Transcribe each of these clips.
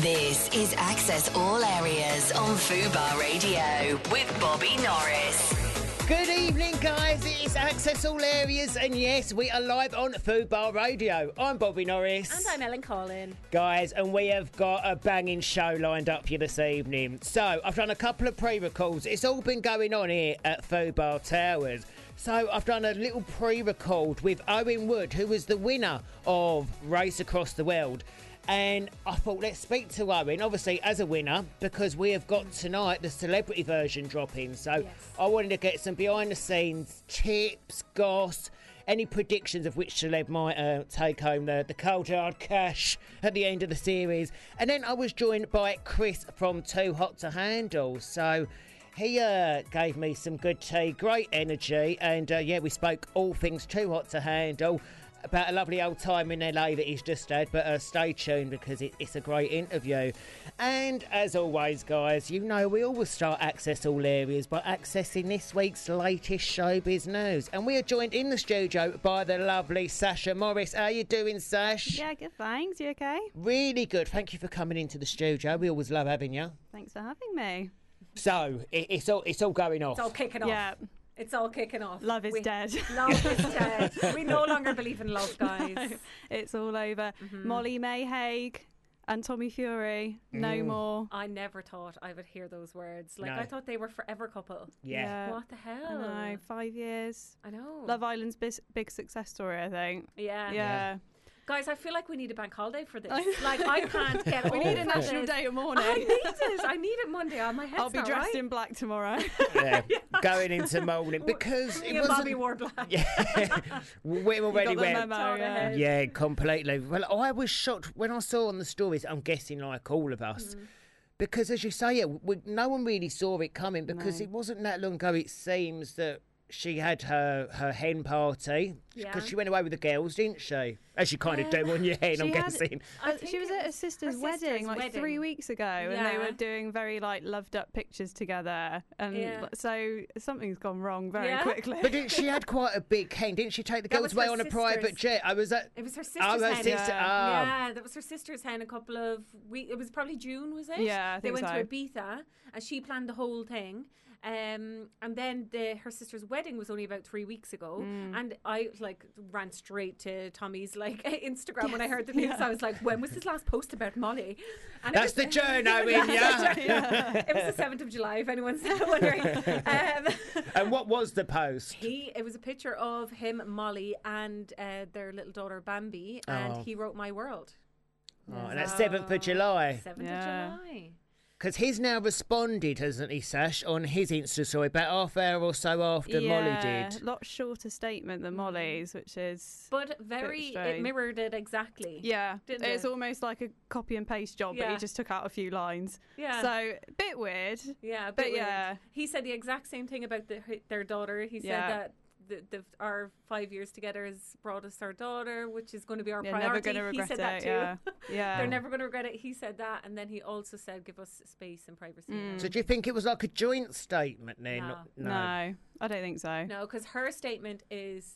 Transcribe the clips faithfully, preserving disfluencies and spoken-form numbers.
This is Access All Areas on Fubar Radio with Bobby Norris. Good evening, guys. It is Access All Areas, and yes, we are live on Fubar Radio. I'm Bobby Norris. And I'm Ellen Collin. Guys, and we have got a banging show lined up here this evening. So, I've done a couple of pre-records. It's all been going on here at Fubar Towers. So, I've done a little pre-record with Owen Wood, who was the winner of Race Across the World. And I thought, let's speak to Owen, obviously, as a winner, because we have got tonight the celebrity version dropping. So Yes. I wanted to get some behind-the-scenes tips, goss, any predictions of which celeb might uh, take home the, the cold hard cash at the end of the series. And then I was joined by Chris from Too Hot to Handle. So he uh, gave me some good tea, great energy, and uh, yeah, we spoke all things Too Hot to Handle, about a lovely old time in L A that he's just had, but uh, stay tuned because it, it's a great interview. And as always, guys, you know we always start Access All Areas by accessing this week's latest showbiz news. And we are joined in the studio by the lovely Sasha Morris. How you doing, Sash? Yeah, good, thanks. You okay? Really good. Thank you for coming into the studio. We always love having you. Thanks for having me. So, it, it's all it's all going off. It's all kicking off. Yeah. It's all kicking off. Love is we, dead. Love is dead. We no longer believe in love, guys. No, it's all over. Mm-hmm. Molly May Hague and Tommy Fury, no Mm. more. I never thought I would hear those words. Like, No. I thought they were forever couple. Yeah. What the hell? I know, five years. I know. Love Island's bis- big success story, I think. Yeah. Yeah. Guys, I feel like we need a bank holiday for this. I know. Like, I can't get We over need a national this. day of mourning. I need it. I need it Monday. Oh, my head's I'll be not dressed right. in black tomorrow. Yeah. Going into morning because Me it and wasn't. Bobby wore black. Yeah. We're already got the wearing. memo, Thought yeah. ahead. Yeah, completely. Well, I was shocked when I saw on the stories, I'm guessing like all of us, Mm-hmm. because as you say, yeah, we, no one really saw it coming because No. it wasn't that long ago, it seems, that she had her, her hen party because Yeah. she went away with the girls, didn't she? As you kind of do on your hen, I'm She had- guessing. I Uh, think she was it at her was sister's, her wedding sister's like wedding. three weeks ago, and they Yeah. were doing very like loved up pictures together, and Yeah. so something's gone wrong very Yeah. quickly. But didn't she had quite a big hen? Didn't she take the That girls was away her on a private sister's. jet? I was at. It was her sister's Oh, her hen. sister. Yeah. ah. Yeah, that was her sister's hen a couple of weeks. It was probably June, was it? Yeah, I They think went so. to Ibiza and she planned the whole thing. Um, and then the, her sister's wedding was only about three weeks ago. Mm. And I like ran straight to Tommy's like Instagram when I heard the news. I was like, when was his last post about Molly? And it That's was- the journo in ya. It was the seventh of July, if anyone's wondering. Um, And what was the post? he it was a picture of him, Molly, and uh, their little daughter Bambi, and Oh. he wrote "My World." Oh, and that's seventh of July. Seventh Yeah. of July. Because he's now responded, hasn't he, Sash, on his Insta story about half hour or so after Molly did. A lot shorter statement than Molly's, which is But very, it strange. mirrored it exactly. yeah, Didn't it's it? almost like a copy and paste job, but Yeah. he just took out a few lines. Yeah. So bit weird. Yeah, a But bit weird. yeah. He said the exact same thing about the, their daughter. He said Yeah. that the, the, our five years together has brought us our daughter, which is going to be our You're priority. never going to regret he said it. that too. Yeah, yeah. They're never going to regret it. He said that, and then he also said, "Give us space and privacy." Mm. So do you think it was like a joint statement then? No. no. I don't think so. No, because her statement is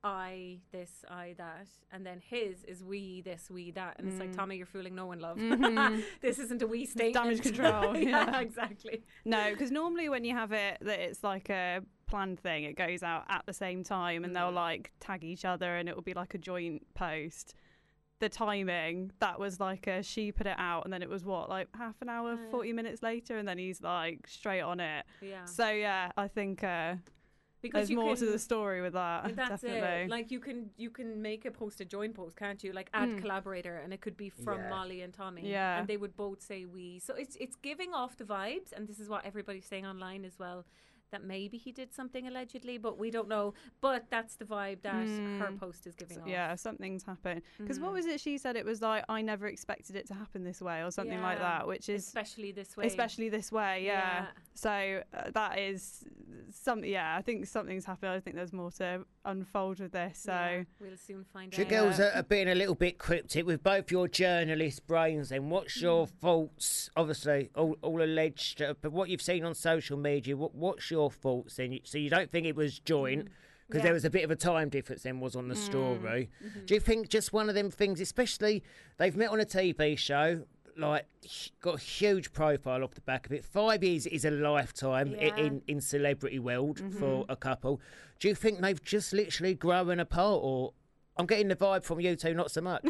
I this, I that, and then his is we this, we that, and it's like, Tommy, you're fooling no one, love. Mhm. This isn't a we statement. damage control, yeah, yeah. exactly. No, because normally when you have it that it's like a planned thing, it goes out at the same time, and they'll like tag each other, and it will be like a joint post. The timing, that was like a, she put it out, and then it was what, like half an hour, Yeah. forty minutes later, and then he's like straight on it. Yeah, So yeah, I think uh, because there's you more can, to the story with that. That's definitely. it. Like you can you can make a post a joint post, can't you? Like add Mm. collaborator, and it could be from Yeah. Molly and Tommy. Yeah. and they would both say we. So it's it's giving off the vibes, and this is what everybody's saying online as well. That maybe he did something allegedly, but we don't know. But that's the vibe that her Mm. post is giving So, off. yeah, something's happened. Because Mhm. what was it she said? It was like, I never expected it to happen this way, or something like Yeah. that, which is especially this way. especially this way, yeah. Yeah. So uh, that is some, yeah. I think something's happened. I think there's more to unfold with this. So Yeah, we'll soon find You out. girls are, are being a little bit cryptic with both your journalist brains then. What's your Mm. thoughts? Obviously, all, all alleged, uh, but what you've seen on social media, what, what's your thoughts then? So you don't think it was joint? Because Yeah. there was a bit of a time difference then was on the story. Do you think just one of them things, especially they've met on a T V show, like h- got a huge profile off the back of it. Five years is a lifetime i- Yeah. in in celebrity world for a couple. Do you think they've just literally grown apart, or I'm getting the vibe from you two not so much?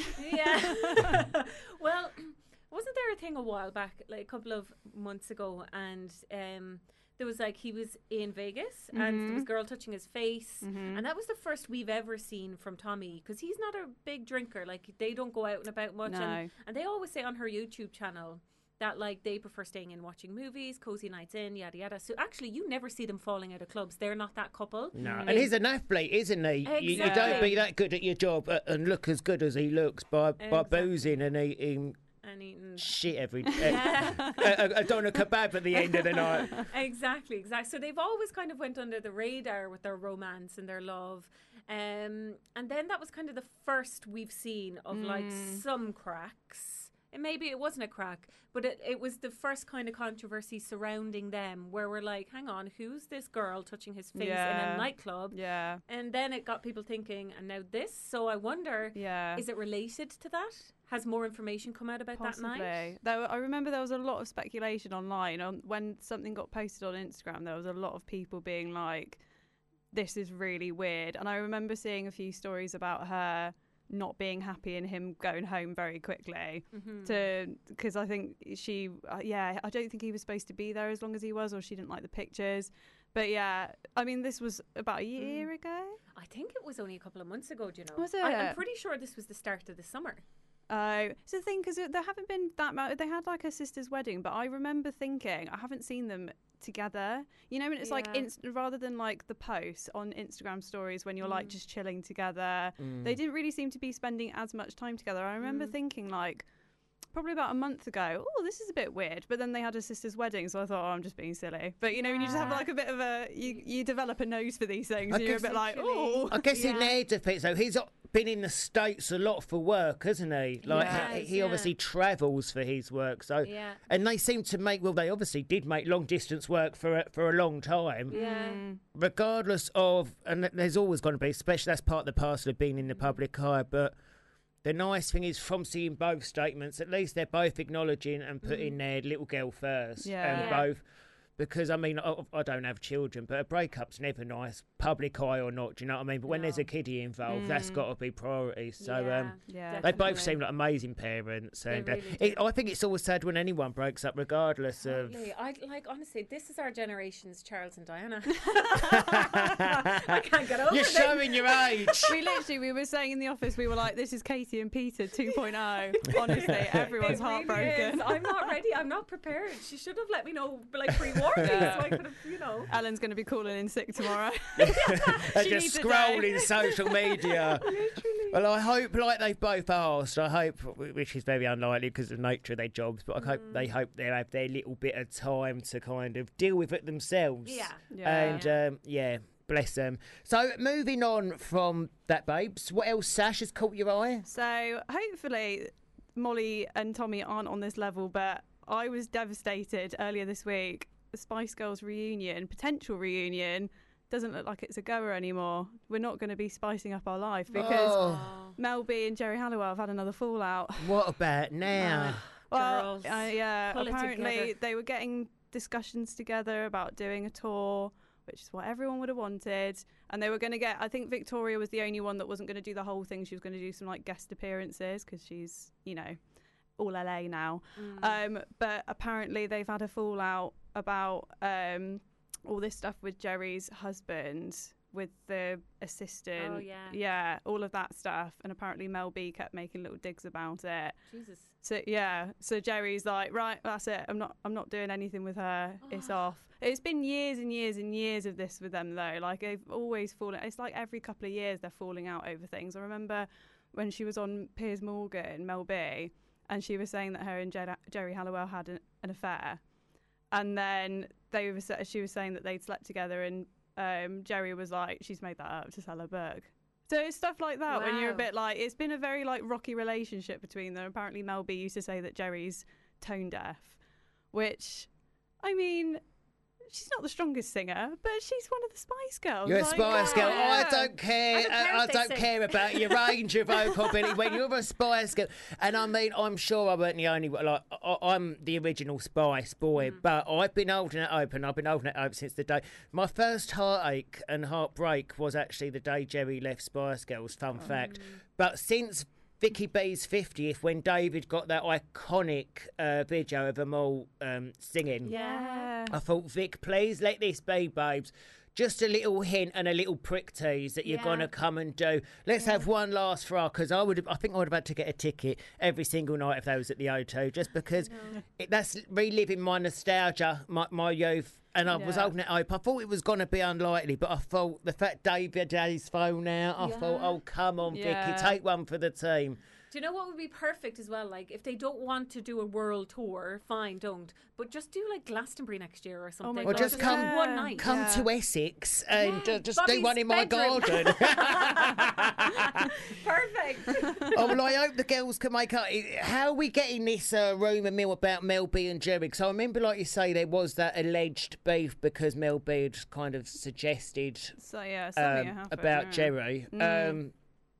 Yeah. Well, wasn't there a thing a while back, like a couple of months ago, and um, there was like he was in Vegas and there was a girl touching his face, and that was the first we've ever seen from Tommy, because he's not a big drinker. Like they don't go out and about much, No. and, and they always say on her YouTube channel that like they prefer staying in, watching movies, cozy nights in, yada yada. So actually, you never see them falling out of clubs. They're not that couple. No, and he's an athlete, isn't he? You, you don't Exactly. be that good at your job uh, and look as good as he looks by by Exactly. boozing and eating And eating. shit every day. a, a, a doner kebab at the end of the night. Exactly, exactly. So they've always kind of went under the radar with their romance and their love. Um, and then that was kind of the first we've seen of like some cracks. And maybe it wasn't a crack, but it, it was the first kind of controversy surrounding them where we're like, hang on, who's this girl touching his face in Yeah. a nightclub? Yeah. And then it got people thinking, and now this. So I wonder, Yeah. is it related to that? Has more information come out about Possibly. that night? Though I remember there was a lot of speculation online on when something got posted on Instagram. There was a lot of people being like, "This is really weird." And I remember seeing a few stories about her not being happy and him going home very quickly. Mm-hmm. To because I think she, uh, yeah, I don't think he was supposed to be there as long as he was, or she didn't like the pictures. But yeah, I mean, this was about a year ago. I think it was only a couple of months ago, do you know? Was I, it? I'm pretty sure this was the start of the summer. Oh, it's the thing because there haven't been that much. They had like a sister's wedding, but I remember thinking I haven't seen them together. You know, and it's like Yeah. inst- rather than like the posts on Instagram stories when you're like just chilling together, they didn't really seem to be spending as much time together. I remember thinking like probably about a month ago, oh, this is a bit weird. But then they had a sister's wedding, so I thought, oh, I'm just being silly. But you know, when you just have like a bit of a, you, you develop a nose for these things, I and you're a guess bit like, literally. oh. I guess in Yeah. their defence, though, he's been in the States a lot for work, hasn't he? Like, Yes, he, he yeah. obviously travels for his work. So, Yeah. and they seem to make, well, they obviously did make long distance work for a, for a long time. Yeah. Regardless of, and there's always going to be, especially that's part of the parcel of being in the public eye, but the nice thing is from seeing both statements, at least they're both acknowledging and putting their little girl first. Yeah. And Yeah. both, because I mean, I, I don't have children, but a breakup's never nice, public eye or not, do you know what I mean? But when there's No. a kiddie involved, that's got to be priority. So, yeah. um, Yeah. they both definitely. seem like amazing parents, and really uh, do. it, I think it's always sad when anyone breaks up, regardless of. Totally. I like honestly, this is our generation's Charles and Diana. I can't get over You're this. showing your age. We literally, we were saying in the office, we were like, this is Katie and Peter two point oh. Honestly, everyone's It really heartbroken. is. I'm not ready. I'm not prepared. She should have let me know, like pre-warn me, Yeah. so I could have, you know. Ellen's going to be calling in sick tomorrow. They're She just needs a scrolling day. social media. Well, I hope, like they've both asked, I hope, which is very unlikely because of the nature of their jobs, but I hope they hope they have their little bit of time to kind of deal with it themselves. Yeah. Yeah. And um, yeah, bless them. So moving on from that, babes, what else, Sash, has caught your eye? So hopefully Molly and Tommy aren't on this level, but I was devastated earlier this week. The Spice Girls reunion, potential reunion, doesn't look like it's a goer anymore. We're not going to be spicing up our life because Oh, Mel B and Jerry Halliwell have had another fallout. what about now? Well, Girls, uh, yeah, pull it apparently together. they were getting discussions together about doing a tour, which is what everyone would have wanted. And they were going to get, I think Victoria was the only one that wasn't going to do the whole thing. She was going to do some like guest appearances because she's, you know, all L A now. Mm. Um, but apparently they've had a fallout about um, all this stuff with Jerry's husband, with the assistant. Oh, yeah. Yeah, all of that stuff. And apparently Mel B kept making little digs about it. Jesus. So yeah, so Jerry's like, right, that's it. I'm not, I'm not doing anything with her. It's off. It's been years and years and years of this with them though. Like they've always fallen. It's like every couple of years they're falling out over things. I remember when she was on Piers Morgan, Mel B, and she was saying that her and Jer- Jerry Halliwell had an, an affair, and then they were, sa- she was saying that they'd slept together, and um, Jerry was like, she's made that up to sell her book. So it's stuff like that when you're a Wow. bit like, it's been a very like rocky relationship between them. Apparently Mel B used to say that Jerry's tone deaf, which, I mean, she's not the strongest singer, but she's one of the Spice Girls. You're a Like, Spice Girl. yeah. I don't care. I don't care I, if they don't sing. care about your range of vocal ability when you're a Spice Girl. And I mean, I'm sure I weren't the only one. Like, I, I'm the original Spice boy, Mm. but I've been holding it open. I've been holding it open since the day. My first heartache and heartbreak was actually the day Jerry left Spice Girls. Fun Mm. fact. But since Vicky B's fiftieth, when David got that iconic uh, video of them all um, singing. Yeah. I thought, Vic, please let this be, babes. Just a little hint and a little prick tease that you're Yeah. gonna come and do. Let's have one last for because I would, have, I think I would have had to get a ticket every single night if that was at the O two, just because it, that's reliving my nostalgia, my, my youth. And I was Yeah. holding it open. I thought it was going to be unlikely, but I thought the fact David had his phone out, I Yeah. thought, oh, come on, Yeah. Vicky, take one for the team. Do you know what would be perfect as well? Like, if they don't want to do a world tour, fine, don't. But just do like Glastonbury next year or something. my Or Like, God, just do come- one night. Come Yeah. to Essex and Yeah, uh, just do Bobby's one in my bedroom. garden. Perfect. Oh, well, I hope the girls can make up. How are we getting this uh, rumour mill about Mel B and Jerry? Because I remember, like you say, there was that alleged beef because Mel B had kind of suggested So yeah, something um, happened, about yeah. Jerry. Mm. Um,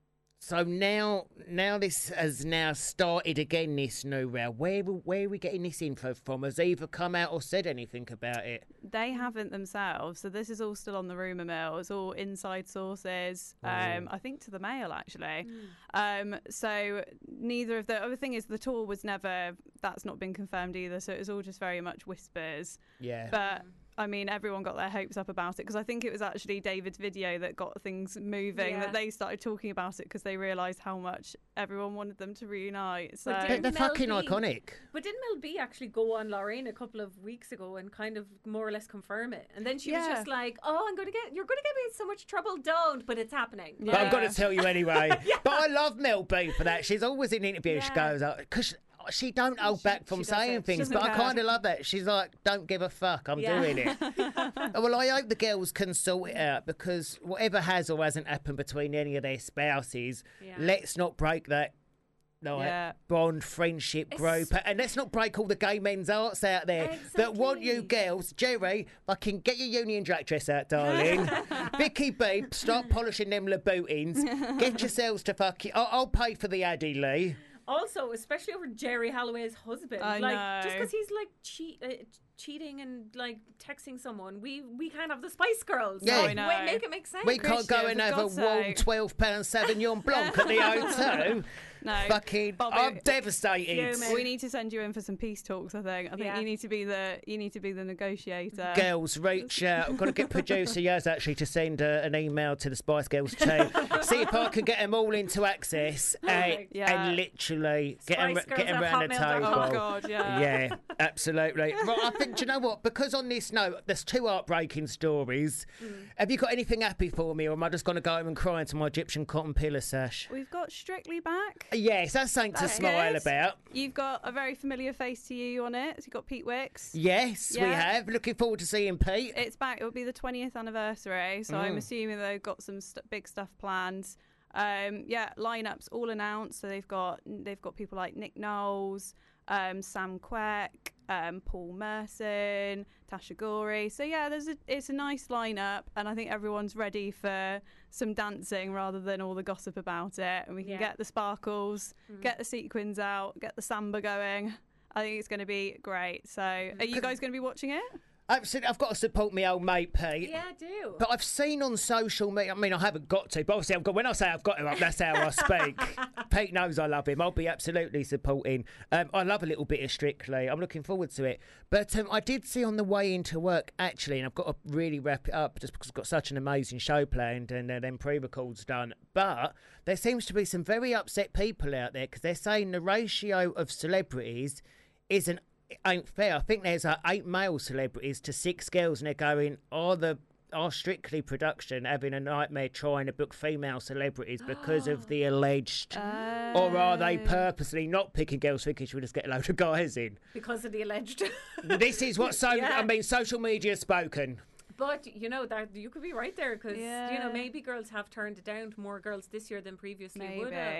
so now, now this has now started again. This new round. Where where are we getting this info from? Has either come out or said anything about it? They haven't themselves, so this is all still on the rumour mill. It's all inside sources. Oh. Um, I think to the Mail actually. Um, so neither of the other thing is the tour was never. That's not been confirmed either. So it was all just very much whispers. Yeah. But I mean, everyone got their hopes up about it because I think it was actually David's video that got things moving. Yeah. That they started talking about it because they realised how much everyone wanted them to reunite. So But They're, didn't they're Mel fucking B- iconic. But didn't Mel B actually go on Lorraine a couple of weeks ago and kind of more or less confirm it? And then she was Yeah. just like, "Oh, I'm going to get, you're going to get me in so much trouble. Don't." But it's happening. Yeah. But I've got to tell you anyway. But I love Mel B for that. She's always in interviews. She Yeah. goes, because she don't hold back from she saying doesn't. things. She But I doesn't kind of love that. She's like, don't give a fuck. I'm Yeah. doing it. Well, I hope the girls can sort it out because whatever has or hasn't happened between any of their spouses, Yeah. let's not break that. Like, Yeah. bond, friendship group, and let's not break all the gay men's arts out there that want you Exactly. girls. Jerry, fucking get your Union Jack dress out, darling. Vicky B, start polishing them Louboutins. Get yourselves to fucking. I'll, I'll pay for the Addy Lee. Also, especially over Jerry Holloway's husband, I like just know. because he's like cheat, uh, cheating and like texting someone, we we can't have the Spice Girls. Yeah. Like, I know. wait, make it make sense. We can't go Christian, and for have a God's warm sake. twelve pound Sauvignon Blanc at the O two. No, Fucking, Bobby, I'm devastated. Fuming. we need to send you in for some peace talks. I think. I think Yeah. you need to be the you need to be the negotiator. Girls, reach out. I've got to get producer Yaz actually to send uh, an email to the Spice Girls team. See if I can get them all into access and, Perfect. Yeah. and literally get them, Spice get them Girls at around the hotmail dot table. com. Oh God, yeah. Yeah, absolutely. Right, I think, do you know what? Because on this note, there's two heartbreaking stories. Mm. Have you got anything happy for me, or am I just going to go home and cry into my Egyptian cotton pillar sash? We've got Strictly back. Yes, that's something to That's smile good. about. You've got a very familiar face to you on it. So you've got Pete Wicks. Yes, we Yeah. have. Looking forward to seeing Pete. It's back. It will be the twentieth anniversary, so I'm Mm. assuming they've got some st- big stuff planned. Um, yeah, lineups all announced. So they've got they've got people like Nick Knowles, um, Sam Quek, um, Paul Merson, Tasha Gorey. So yeah, there's a it's a nice lineup, and I think everyone's ready for some dancing rather than all the gossip about it. And we can Yeah. get the sparkles, get the sequins out, get the samba going. I think it's going to be great. So, are you guys going to be watching it? Absolutely, I've got to support my old mate Pete. Yeah, I do. But I've seen on social media, I mean, I haven't got to, but obviously I've got, when I say I've got to, that's how I speak. Pete knows I love him. I'll be absolutely supporting. Um, I love a little bit of Strictly. I'm looking forward to it. But um, I did see on the way into work, actually, and I've got to really wrap it up just because I've got such an amazing show planned and uh, then pre-records done. But there seems to be some very upset people out there because they're saying the ratio of celebrities isn't ain't fair. I think there's uh, eight male celebrities to six girls, and they're going, are the are Strictly production having a nightmare trying to book female celebrities because of the alleged, or are they purposely not picking girls thinking she would just get a load of guys in? Because of the alleged. This is what so Yeah. I mean. Social media has spoken. But you know that you could be right there because you know Yeah. maybe girls have turned it down to more girls this year than previously would have. Maybe.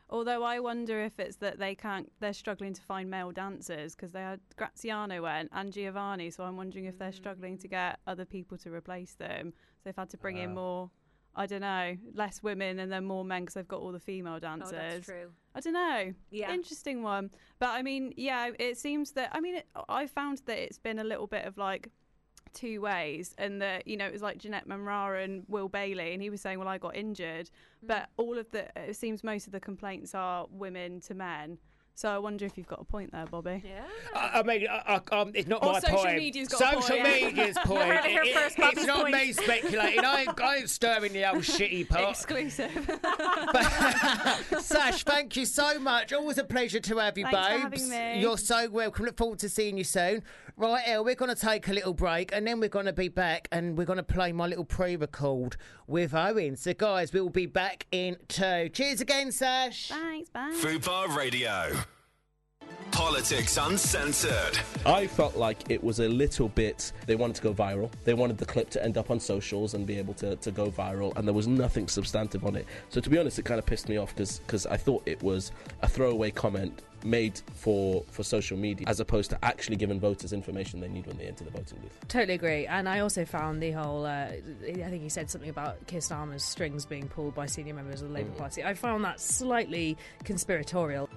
Although I wonder if it's that they can't, they're struggling to find male dancers because they had Graziano went and Giovanni. So I'm wondering if they're struggling to get other people to replace them. So they've had to bring uh. in more, I don't know, less women and then more men because they've got all the female dancers. Oh, that's true. I don't know. Yeah. Interesting one. But I mean, yeah, it seems that, I mean, it, I found that it's been a little bit of like, two ways, and that, you know, it was like Jeanette Manrara and Will Bailey, and he was saying, well, I got injured, mm. but all of the, it seems most of the complaints are women to men. So I wonder if you've got a point there, Bobby. Yeah. I, I mean, I, I, um, it's not or my social point. Media's got social a point, media's yeah. point. You heard it here It- first, it- Bobby's it's not point. me speculating. I ain't, I ain't stirring the old shitty pot. Exclusive. But, Sash, thank you so much. Always a pleasure to have you, Thanks for babes. having me. You're so welcome. Look forward to seeing you soon. Right, Elle, we're going to take a little break and then we're going to be back and we're going to play my little pre-record with Owen. So, guys, we'll be back in two. Cheers again, Sash. Thanks, bye. Fubar Radio. Politics Uncensored. I felt like it was a little bit, they wanted to go viral. They wanted the clip to end up on socials and be able to, to go viral, and there was nothing substantive on it. So to be honest, it kind of pissed me off because I thought it was a throwaway comment made for, for social media as opposed to actually giving voters information they need when they enter the voting booth. Totally agree. And I also found the whole, uh, I think he said something about Keir Starmer's strings being pulled by senior members of the Labour Mm. Party. I found that slightly conspiratorial.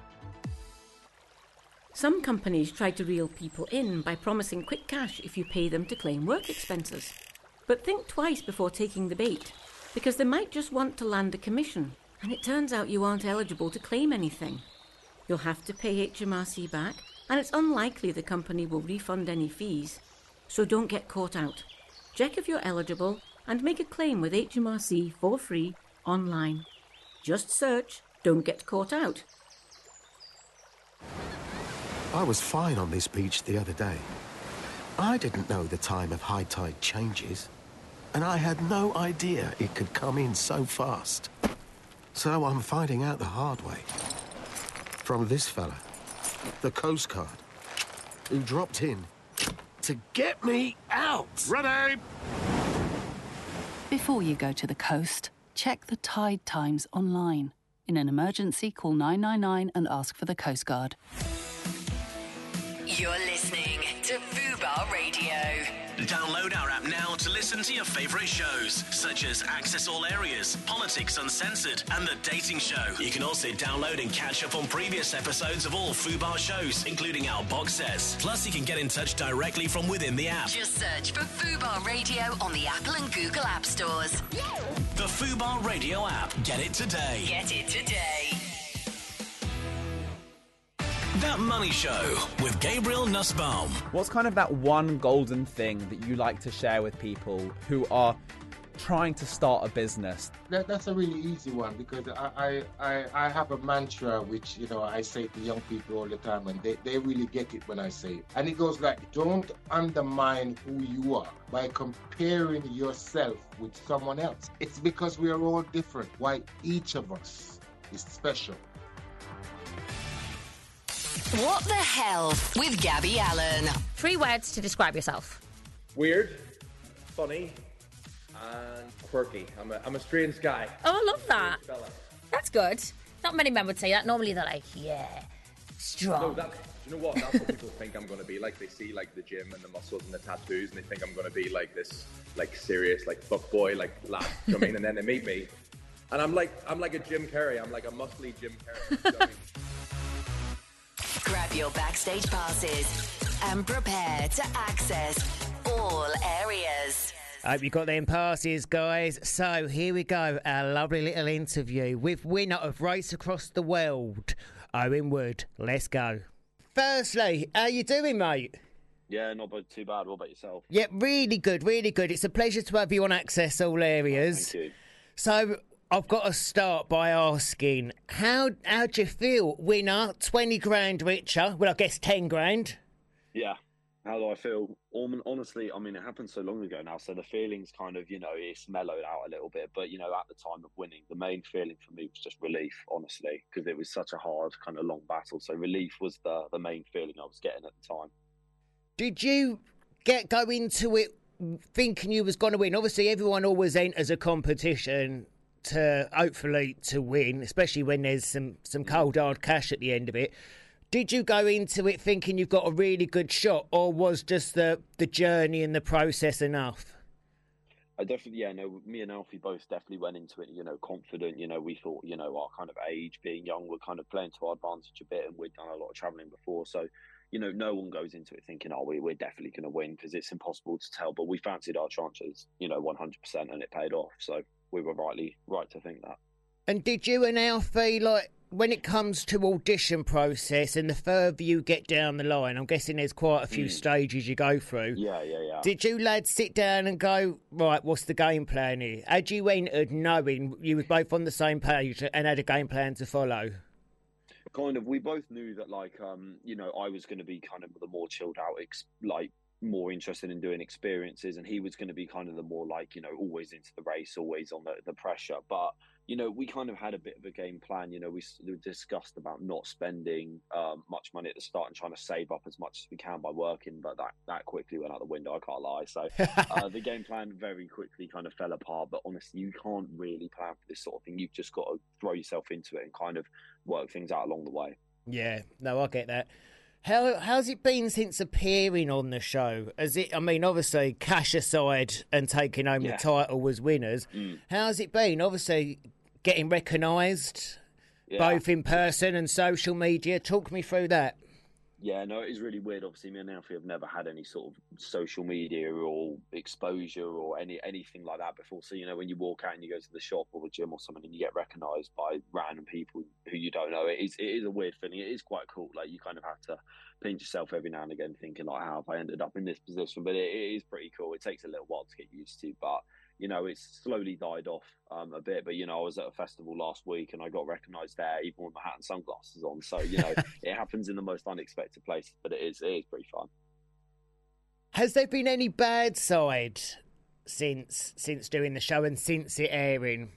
Some companies try to reel people in by promising quick cash if you pay them to claim work expenses. But think twice before taking the bait, because they might just want to land a commission, and it turns out you aren't eligible to claim anything. You'll have to pay H M R C back, and it's unlikely the company will refund any fees. So don't get caught out. Check if you're eligible and make a claim with H M R C for free online. Just search "Don't Get Caught Out." I was fine on this beach the other day. I didn't know the time of high tide changes, and I had no idea it could come in so fast. So I'm finding out the hard way. From this fella, the Coast Guard, who dropped in to get me out. Ready! Before you go to the coast, check the tide times online. In an emergency, call nine nine nine and ask for the Coast Guard. You're listening to Fubar Radio. Download our app now to listen to your favourite shows, such as Access All Areas, Politics Uncensored, and The Dating Show. You can also download and catch up on previous episodes of all Fubar shows, including our box sets. Plus, you can get in touch directly from within the app. Just search for Fubar Radio on the Apple and Google App Stores. The Fubar Radio app. Get it today. Get it today. That Money Show with Gabriel Nussbaum. What's kind of that one golden thing that you like to share with people who are trying to start a business? That, that's a really easy one because I, I, I, I have a mantra which, you know, I say to young people all the time, and they, they really get it when I say it. And it goes like, don't undermine who you are by comparing yourself with someone else. It's because we are all different, why each of us is special. What the hell with Gabby Allen? Three words to describe yourself. Weird, funny, and quirky. I'm a, I'm a strange guy. Oh, I love that. That's good. Not many men would say that. Normally they're like, yeah, strong. No, that's, you know what? That's what people think I'm going to be like. They see like the gym and the muscles and the tattoos, and they think I'm going to be like this, like serious, like fuck boy, like lad. You know what I mean? And then they meet me, and I'm like, I'm like a Jim Carrey. I'm like a muscly Jim Carrey. You know what I mean? Grab your backstage passes and prepare to access all areas. Hope you got them passes, guys. So here we go, our lovely little interview with winner of Race Across the World, Owen Wood. Let's go. Firstly, how you doing, mate? Yeah, not too bad. What about yourself? Yeah, really good, really good. It's a pleasure to have you on Access All Areas. Thank you. So I've got to start by asking, how how do you feel? Winner, twenty grand richer. Well, I guess ten grand. Yeah. How do I feel? Honestly, I mean, it happened so long ago now, so the feeling's kind of, you know, it's mellowed out a little bit. But, you know, at the time of winning, the main feeling for me was just relief, honestly, because it was such a hard, kind of long battle. So relief was the, the main feeling I was getting at the time. Did you get go into it thinking you was going to win? Obviously, everyone always enters a competition to hopefully to win, especially when there's some, some cold hard cash at the end of it. Did you go into it thinking you've got a really good shot, or was just the, the journey and the process enough? I definitely, yeah, no, me and Alfie both definitely went into it, you know, confident. You know, we thought, you know, our kind of age, being young, we're kind of playing to our advantage a bit, and we'd done a lot of travelling before. So, you know, no one goes into it thinking, oh, we, we're definitely going to win, because it's impossible to tell. But we fancied our chances, you know, one hundred percent, and it paid off. So we were rightly right to think that. And did you and Alfie, like, when it comes to audition process and the further you get down the line, I'm guessing there's quite a few mm. stages you go through. Yeah, yeah, yeah. Did you lads sit down and go, right, what's the game plan here? Had you entered knowing you were both on the same page and had a game plan to follow? Kind of. We both knew that, like, um, you know, I was going to be kind of the more chilled out, ex- like, more interested in doing experiences, and he was going to be kind of the more, like, you know, always into the race, always on the, the pressure. But you know, we kind of had a bit of a game plan. You know, we, we discussed about not spending um, much money at the start and trying to save up as much as we can by working, but that, that quickly went out the window, I can't lie. So uh, the game plan very quickly kind of fell apart, but honestly, you can't really plan for this sort of thing. You've just got to throw yourself into it and kind of work things out along the way. Yeah, no, I get that. How how's it been since appearing on the show? As it, I mean, obviously, cash aside and taking home yeah. the title was winners. Mm. How's it been? Obviously, getting recognised, yeah. both in person and social media. Talk me through that. Yeah, no, it is really weird. Obviously, me and Alfie have never had any sort of social media or exposure or any anything like that before. So, you know, when you walk out and you go to the shop or the gym or something and you get recognised by random people who you don't know, it is it is a weird feeling. It is quite cool. Like, you kind of have to pinch yourself every now and again thinking, like, how have I ended up in this position? But it, it is pretty cool. It takes a little while to get used to, but you know, it's slowly died off um, a bit. But, you know, I was at a festival last week and I got recognised there, even with my hat and sunglasses on. So, you know, it happens in the most unexpected places, but it is, it is pretty fun. Has there been any bad side since since doing the show and since it airing?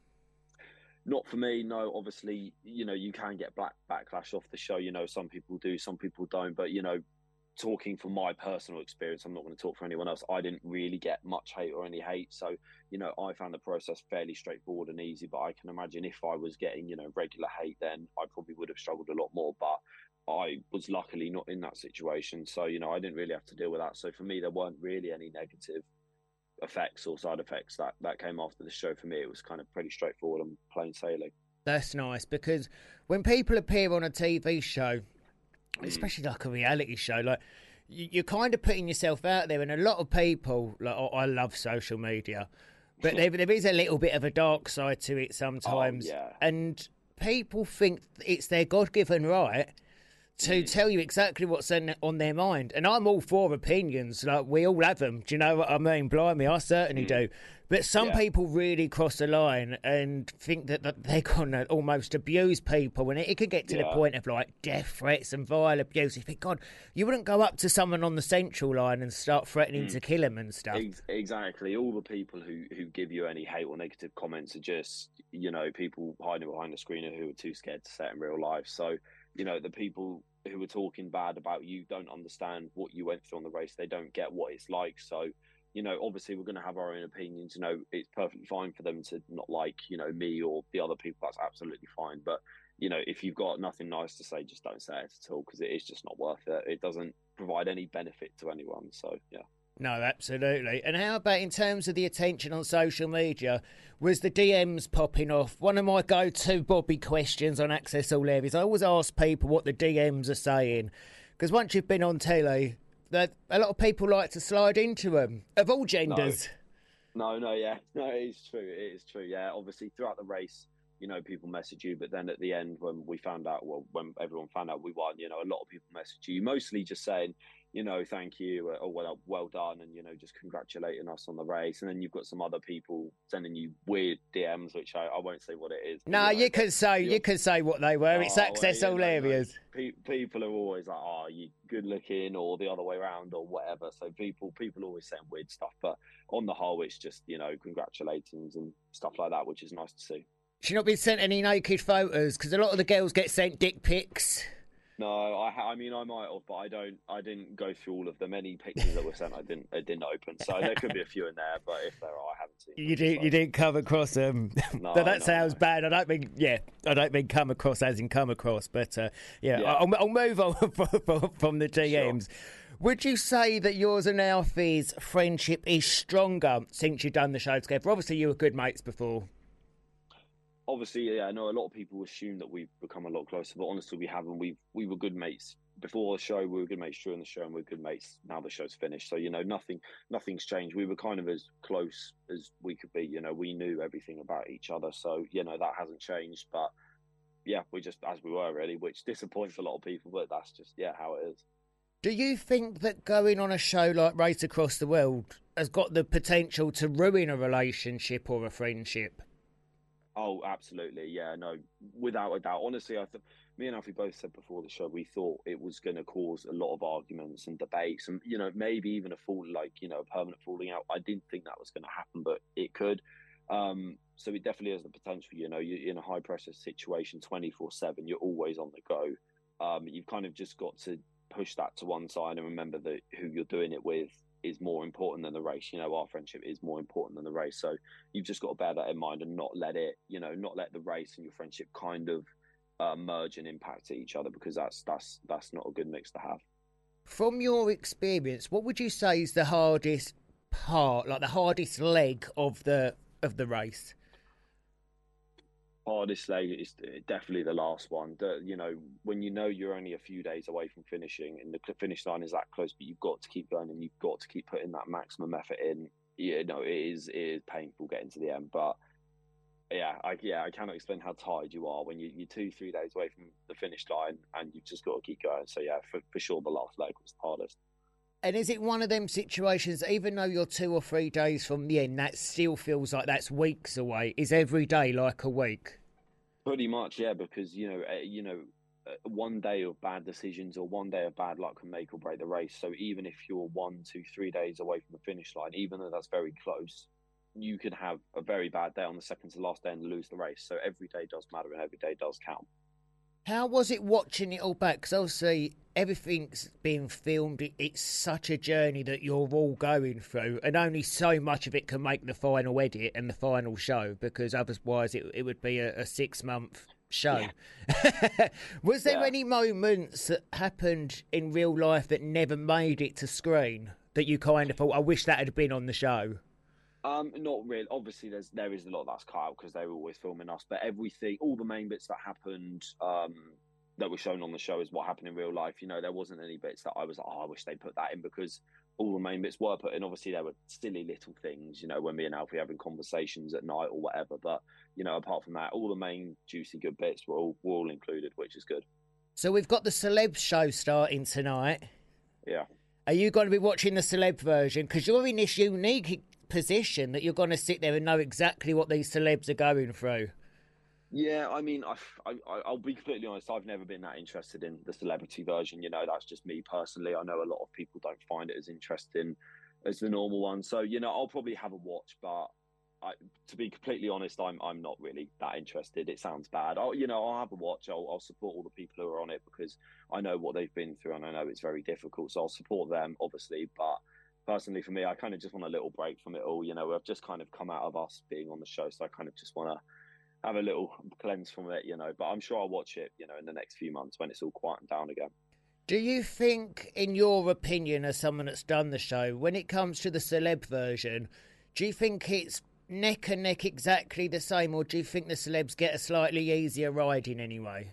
Not for me, no. Obviously, you know, you can get black backlash off the show. You know, some people do, some people don't. But, you know, talking from my personal experience, I'm not going to talk for anyone else. I didn't really get much hate or any hate. So, you know, I found the process fairly straightforward and easy. But I can imagine if I was getting, you know, regular hate, then I probably would have struggled a lot more. But I was luckily not in that situation. So, you know, I didn't really have to deal with that. So for me, there weren't really any negative effects or side effects that, that came after the show. For me, it was kind of pretty straightforward and plain sailing. That's nice, because when people appear on a T V show, especially like a reality show, like you're kind of putting yourself out there, and a lot of people, like, oh, I love social media, but there, there is a little bit of a dark side to it sometimes. Oh, yeah. And people think it's their God-given right to mm. tell you exactly what's in, on their mind. And I'm all for opinions, like we all have them. Do you know what I mean? Blimey, I certainly mm. do. But some yeah. people really cross the line and think that, that they're going to almost abuse people. And it, it could get to yeah. the point of, like, death threats and vile abuse. You think, God, you wouldn't go up to someone on the central line and start threatening mm. to kill them and stuff. Ex- exactly. All the people who, who give you any hate or negative comments are just, you know, people hiding behind the screen who are too scared to say it in real life. So, you know, the people who are talking bad about you don't understand what you went through on the race. They don't get what it's like. So, you know, obviously we're going to have our own opinions. You know, it's perfectly fine for them to not like, you know, me or the other people. That's absolutely fine. But, you know, if you've got nothing nice to say, just don't say it at all, because it is just not worth it. It doesn't provide any benefit to anyone. So, yeah. No, absolutely. And how about in terms of the attention on social media? Was the D Ms popping off? One of my go-to Bobby questions on Access All Areas, I always ask people what the D Ms are saying, because once you've been on telly, that a lot of people like to slide into them, of all genders. No, no, no yeah. No, it is true. It is true, yeah. Obviously, throughout the race, you know, people message you, but then at the end, when we found out, well, when everyone found out we won, you know, a lot of people message you, mostly just saying, you know, thank you, or well, well done, and, you know, just congratulating us on the race. And then you've got some other people sending you weird D Ms, which I, I won't say what it is. No, you, know, you can say you can say what they were. It's oh, Access well, yeah, All no, Areas. No. Pe- people are always like, "Oh, you good looking," or the other way around, or whatever. So people people always saying weird stuff, but on the whole, it's just, you know, congratulations and stuff like that, which is nice to see. She's not been sent any naked photos, because a lot of the girls get sent dick pics. No, I ha- I mean I might have, but I don't. I didn't go through all of them. Any pictures that were sent, I didn't. I didn't open. So there could be a few in there, but if there are, I haven't seen. You didn't. You didn't come across them. No, No, that no, sounds bad. I don't mean. Yeah, I don't mean come across as in come across. But uh, yeah, Yeah. I'll, I'll move on from, from the D Ms. Would you say that yours and Alfie's friendship is stronger since you've done the show together? Obviously, you were good mates before. Obviously, yeah, I know a lot of people assume that we've become a lot closer, but honestly, we haven't. We we were good mates before the show. We were good mates during the show, and we're good mates now the show's finished. So you know, nothing nothing's changed. We were kind of as close as we could be. You know, we knew everything about each other. So you know, that hasn't changed. But yeah, we just as we were really, which disappoints a lot of people, but that's just yeah how it is. Do you think that going on a show like Race Across the World has got the potential to ruin a relationship or a friendship? Oh, absolutely. Yeah, no, without a doubt. Honestly, I th- me and Alfie both said before the show, we thought it was going to cause a lot of arguments and debates and, you know, maybe even a fall, like, you know, a permanent falling out. I didn't think that was going to happen, but it could. Um, so it definitely has the potential, you know, you're in a high pressure situation twenty-four seven, you're always on the go. Um, you've kind of just got to push that to one side and remember that who you're doing it with is more important than the race. You know, our friendship is more important than the race. So you've just got to bear that in mind and not let it, you know, not let the race and your friendship kind of uh, merge and impact each other, because that's that's that's not a good mix to have. From your experience, what would you say is the hardest part, like the hardest leg of the of the race? Hardest leg is definitely the last one. The, you know, when you know you're only a few days away from finishing and the finish line is that close, but you've got to keep going and you've got to keep putting that maximum effort in. You know, it is it is painful getting to the end, but yeah, I yeah I cannot explain how tired you are when you, you're two three days away from the finish line and you've just got to keep going. So yeah, for for sure, the last leg was the hardest. And is it one of them situations, even though you're two or three days from the end, that still feels like that's weeks away? Is every day like a week? Pretty much, yeah, because, you know, uh, you know, uh, one day of bad decisions or one day of bad luck can make or break the race. So even if you're one, two, three days away from the finish line, even though that's very close, you can have a very bad day on the second to last day and lose the race. So every day does matter and every day does count. How was it watching it all back? Because obviously everything's being filmed. It, it's such a journey that you're all going through, and only so much of it can make the final edit and the final show, because otherwise it, it would be a, a six-month show. Yeah. Was there Yeah. any moments that happened in real life that never made it to screen that you kind of thought, I wish that had been on the show? Um, not really. Obviously, there's there is a lot that's cut out because they were always filming us. But everything, all the main bits that happened, um, that were shown on the show is what happened in real life. You know, there wasn't any bits that I was like, oh, I wish they put that in, because all the main bits were put in. Obviously, there were silly little things, you know, when me and Alfie having conversations at night or whatever. But you know, apart from that, all the main juicy good bits were all were all included, which is good. So we've got the celeb show starting tonight. Yeah. Are you going to be watching the celeb version? Because you're in this unique position that you're going to sit there and know exactly what these celebs are going through. Yeah, I mean, I, I, I'll be completely honest. I've never been that interested in the celebrity version. You know, that's just me personally. I know a lot of people don't find it as interesting as the normal one. So, you know, I'll probably have a watch, but I, to be completely honest, I'm I'm not really that interested. It sounds bad. I'll, you know, I'll have a watch. I'll, I'll support all the people who are on it because I know what they've been through and I know it's very difficult. So I'll support them, obviously, but personally, for me, I kind of just want a little break from it all. You know, I've just kind of come out of us being on the show, so I kind of just want to have a little cleanse from it, you know. But I'm sure I'll watch it, you know, in the next few months when it's all quieted down again. Do you think, in your opinion, as someone that's done the show, when it comes to the celeb version, do you think it's neck and neck exactly the same, or do you think the celebs get a slightly easier ride in any way?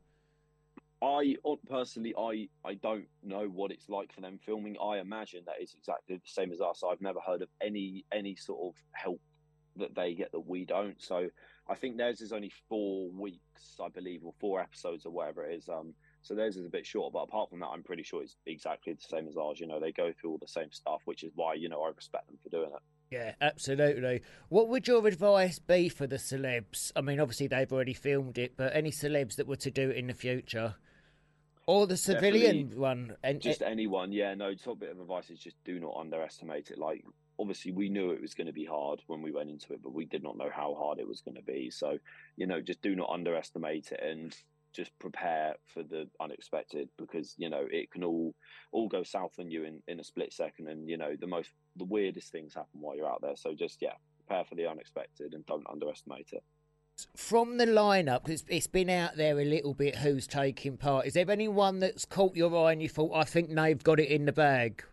I personally, I, I don't know what it's like for them filming. I imagine that it's exactly the same as us. I've never heard of any any sort of help that they get that we don't. So I think theirs is only four weeks, I believe, or four episodes or whatever it is. Um, so theirs is a bit short, but apart from that, I'm pretty sure it's exactly the same as ours. You know, they go through all the same stuff, which is why, you know, I respect them for doing it. Yeah, absolutely. What would your advice be for the celebs? I mean, obviously they've already filmed it, but any celebs that were to do it in the future? Or the civilian Definitely, one? And just anyone, yeah. No, top bit of advice is just do not underestimate it. Like, obviously, we knew it was going to be hard when we went into it, but we did not know how hard it was going to be. So, you know, just do not underestimate it. And just prepare for the unexpected, because you know it can all all go south on you in, in a split second, and you know the most the weirdest things happen while you're out there. So just yeah, prepare for the unexpected and don't underestimate it. From the lineup, it's, it's been out there a little bit who's taking part. Is there anyone that's caught your eye and you thought, I think they've got it in the bag?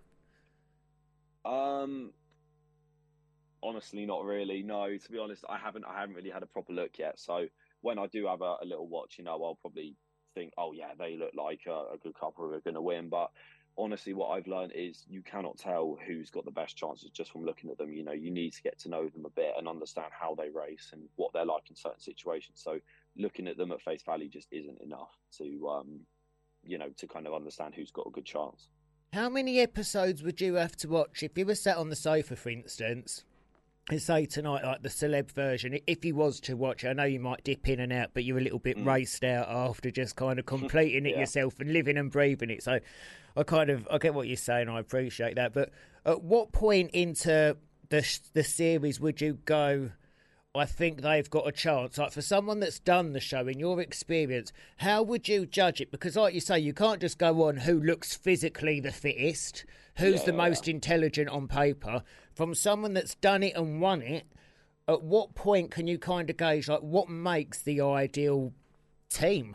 Um, honestly, not really. No, to be honest, I haven't. I haven't really had a proper look yet. So when I do have a, a little watch, you know, I'll probably think, oh yeah, they look like a, a good couple who are going to win. But honestly, what I've learned is you cannot tell who's got the best chances just from looking at them. You know, you need to get to know them a bit and understand how they race and what they're like in certain situations. So looking at them at face value just isn't enough to, um, you know, to kind of understand who's got a good chance. How many episodes would you have to watch if you were sat on the sofa, for instance, and say tonight, like the celeb version, if you was to watch it? I know you might dip in and out, but you're a little bit mm. raced out after just kind of completing it yeah. yourself and living and breathing it. So I kind of, I get what you're saying, I appreciate that. But at what point into the the series would you go, I think they've got a chance? Like, for someone that's done the show, in your experience, how would you judge it? Because like you say, you can't just go on who looks physically the fittest, who's yeah, the yeah. most intelligent on paper. From someone that's done it and won it, at what point can you kind of gauge, like, what makes the ideal team?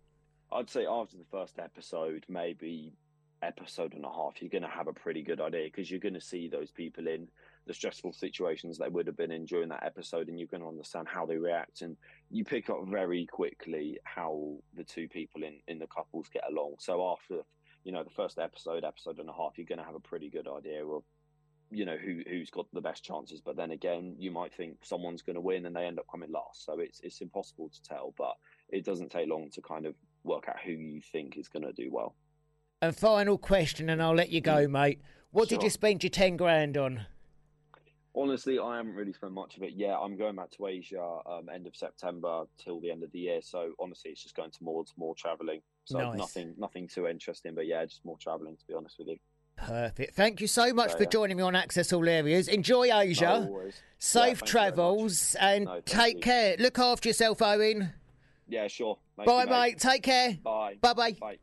I'd say after the first episode, maybe episode and a half, you're going to have a pretty good idea, because you're going to see those people in the stressful situations they would have been in during that episode, and you're going to understand how they react, and you pick up very quickly how the two people in, in the couples get along. So after, you know, the first episode, episode and a half, you're going to have a pretty good idea of, you know, who, who's got the best chances. But then again, you might think someone's going to win and they end up coming last. So it's it's impossible to tell, but it doesn't take long to kind of work out who you think is going to do well. And final question, and I'll let you go, mate. What Sure. did you spend your ten grand on? Honestly, I haven't really spent much of it yet. I'm going back to Asia um, end of September till the end of the year. So honestly, it's just going towards more travelling. So Nice. nothing nothing too interesting, but yeah, just more travelling, to be honest with you. Perfect. Thank you so much So, for yeah. joining me on Access All Areas. Enjoy Asia. No worries. Yeah, Safe thank you very travels, and No, thank take you. care. Look after yourself, Owen. Yeah, sure. Thank Bye, you, mate. Take care. Bye. Bye-bye. Bye.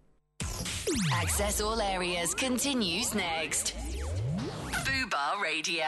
Access All Areas continues next. Fubar Radio.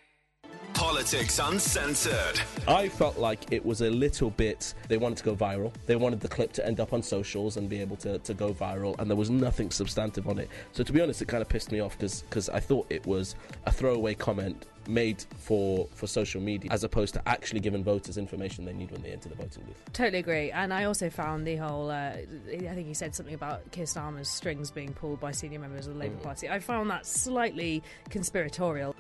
Politics Uncensored. I felt like it was a little bit, they wanted to go viral. They wanted the clip to end up on socials and be able to, to go viral, and there was nothing substantive on it. So to be honest, it kind of pissed me off, because I thought it was a throwaway comment made for, for social media, as opposed to actually giving voters information they need when they enter the voting booth. Totally agree. And I also found the whole, uh, I think he said something about Keir Starmer's strings being pulled by senior members of the Labour Mm. Party. I found that slightly conspiratorial.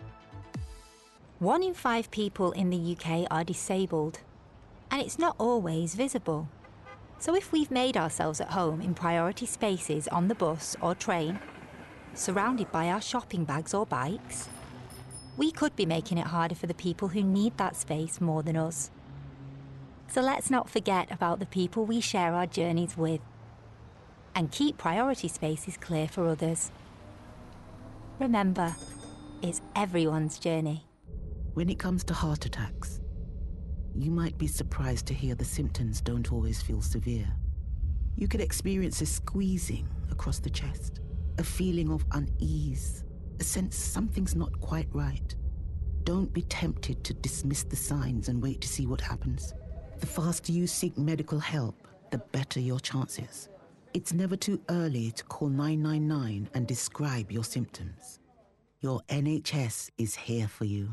One in five people in the U K are disabled, and it's not always visible. So if we've made ourselves at home in priority spaces on the bus or train, surrounded by our shopping bags or bikes, we could be making it harder for the people who need that space more than us. So let's not forget about the people we share our journeys with, and keep priority spaces clear for others. Remember, it's everyone's journey. When it comes to heart attacks, you might be surprised to hear the symptoms don't always feel severe. You could experience a squeezing across the chest, a feeling of unease, a sense something's not quite right. Don't be tempted to dismiss the signs and wait to see what happens. The faster you seek medical help, the better your chances. It's never too early to call nine nine nine and describe your symptoms. Your N H S is here for you.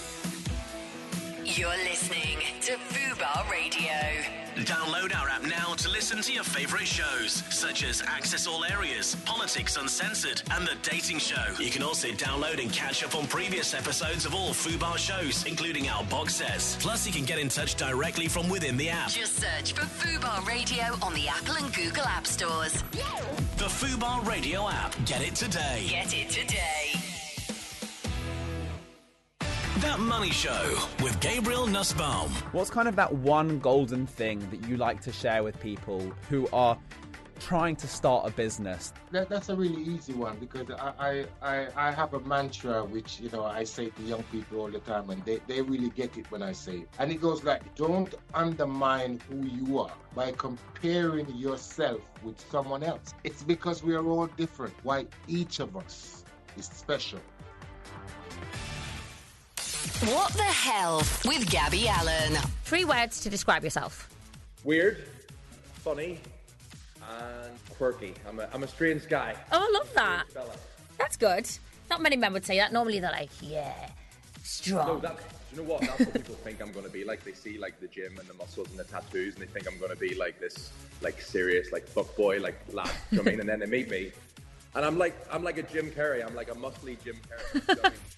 You're listening to Fubar Radio. Download our app now to listen to your favourite shows, such as Access All Areas, Politics Uncensored, and The Dating Show. You can also download and catch up on previous episodes of all Fubar shows, including our box sets. Plus, you can get in touch directly from within the app. Just search for Fubar Radio on the Apple and Google App Stores. The Fubar Radio app. Get it today. Get it today. That Money Show with Gabriel Nussbaum. What's kind of that one golden thing that you like to share with people who are trying to start a business. That, that's a really easy one because I, I, I, I have a mantra which, you know, I say to young people all the time and they, they really get it when I say it. And it goes like, don't undermine who you are by comparing yourself with someone else. It's because we are all different, why each of us is special. What the hell with Gabby Allen? Three words to describe yourself. Weird, funny, and quirky. I'm a, I'm a strange guy. Oh, I love that. Fella. That's good. Not many men would say that. Normally they're like, yeah, strong. No, that, do you know what? That's what people think I'm going to be. Like, they see, like, the gym and the muscles and the tattoos, and they think I'm going to be, like, this, like, serious, like, fuck boy, like, lad. You know what I mean? And then they meet me, and I'm like, I'm like a Jim Carrey. I'm like a muscly Jim Carrey. You know what I mean?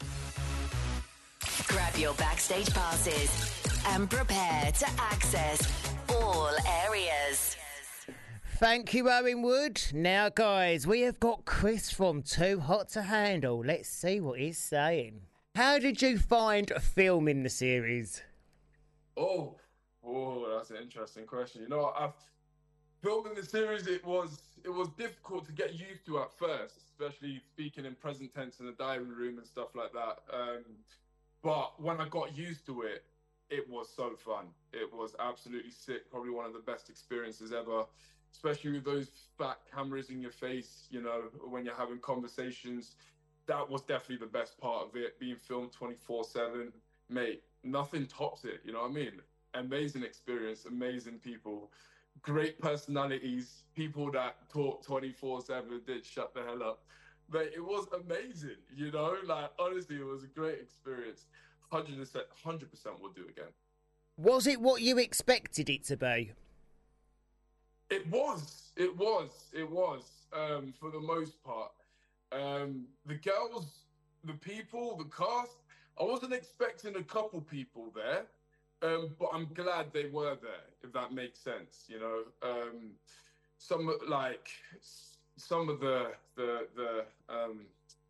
Grab your backstage passes and prepare to access all areas. Thank you, Owen Wood. Now, guys, we have got Chris from Too Hot to Handle. Let's see what he's saying. How did you find filming the series? Oh, oh, that's an interesting question. You know, I've filming the series. It was it was difficult to get used to at first, especially speaking in present tense in the diary room and stuff like that. Um, But when I got used to it, it was so fun. It was absolutely sick. Probably one of the best experiences ever, especially with those fat cameras in your face, you know, when you're having conversations. That was definitely the best part of it, being filmed twenty-four seven. Mate, nothing tops it, you know what I mean? Amazing experience, amazing people, great personalities, people that talk twenty-four seven, did shut the hell up. But it was amazing, you know, like, honestly, it was a great experience. one hundred percent, one hundred percent would do again. Was it what you expected it to be? It was, it was, it was, um, for the most part. Um, the girls, the people, the cast, I wasn't expecting a couple people there, um, but I'm glad they were there, if that makes sense, you know. Um, some, like... Some of the, the, the, um,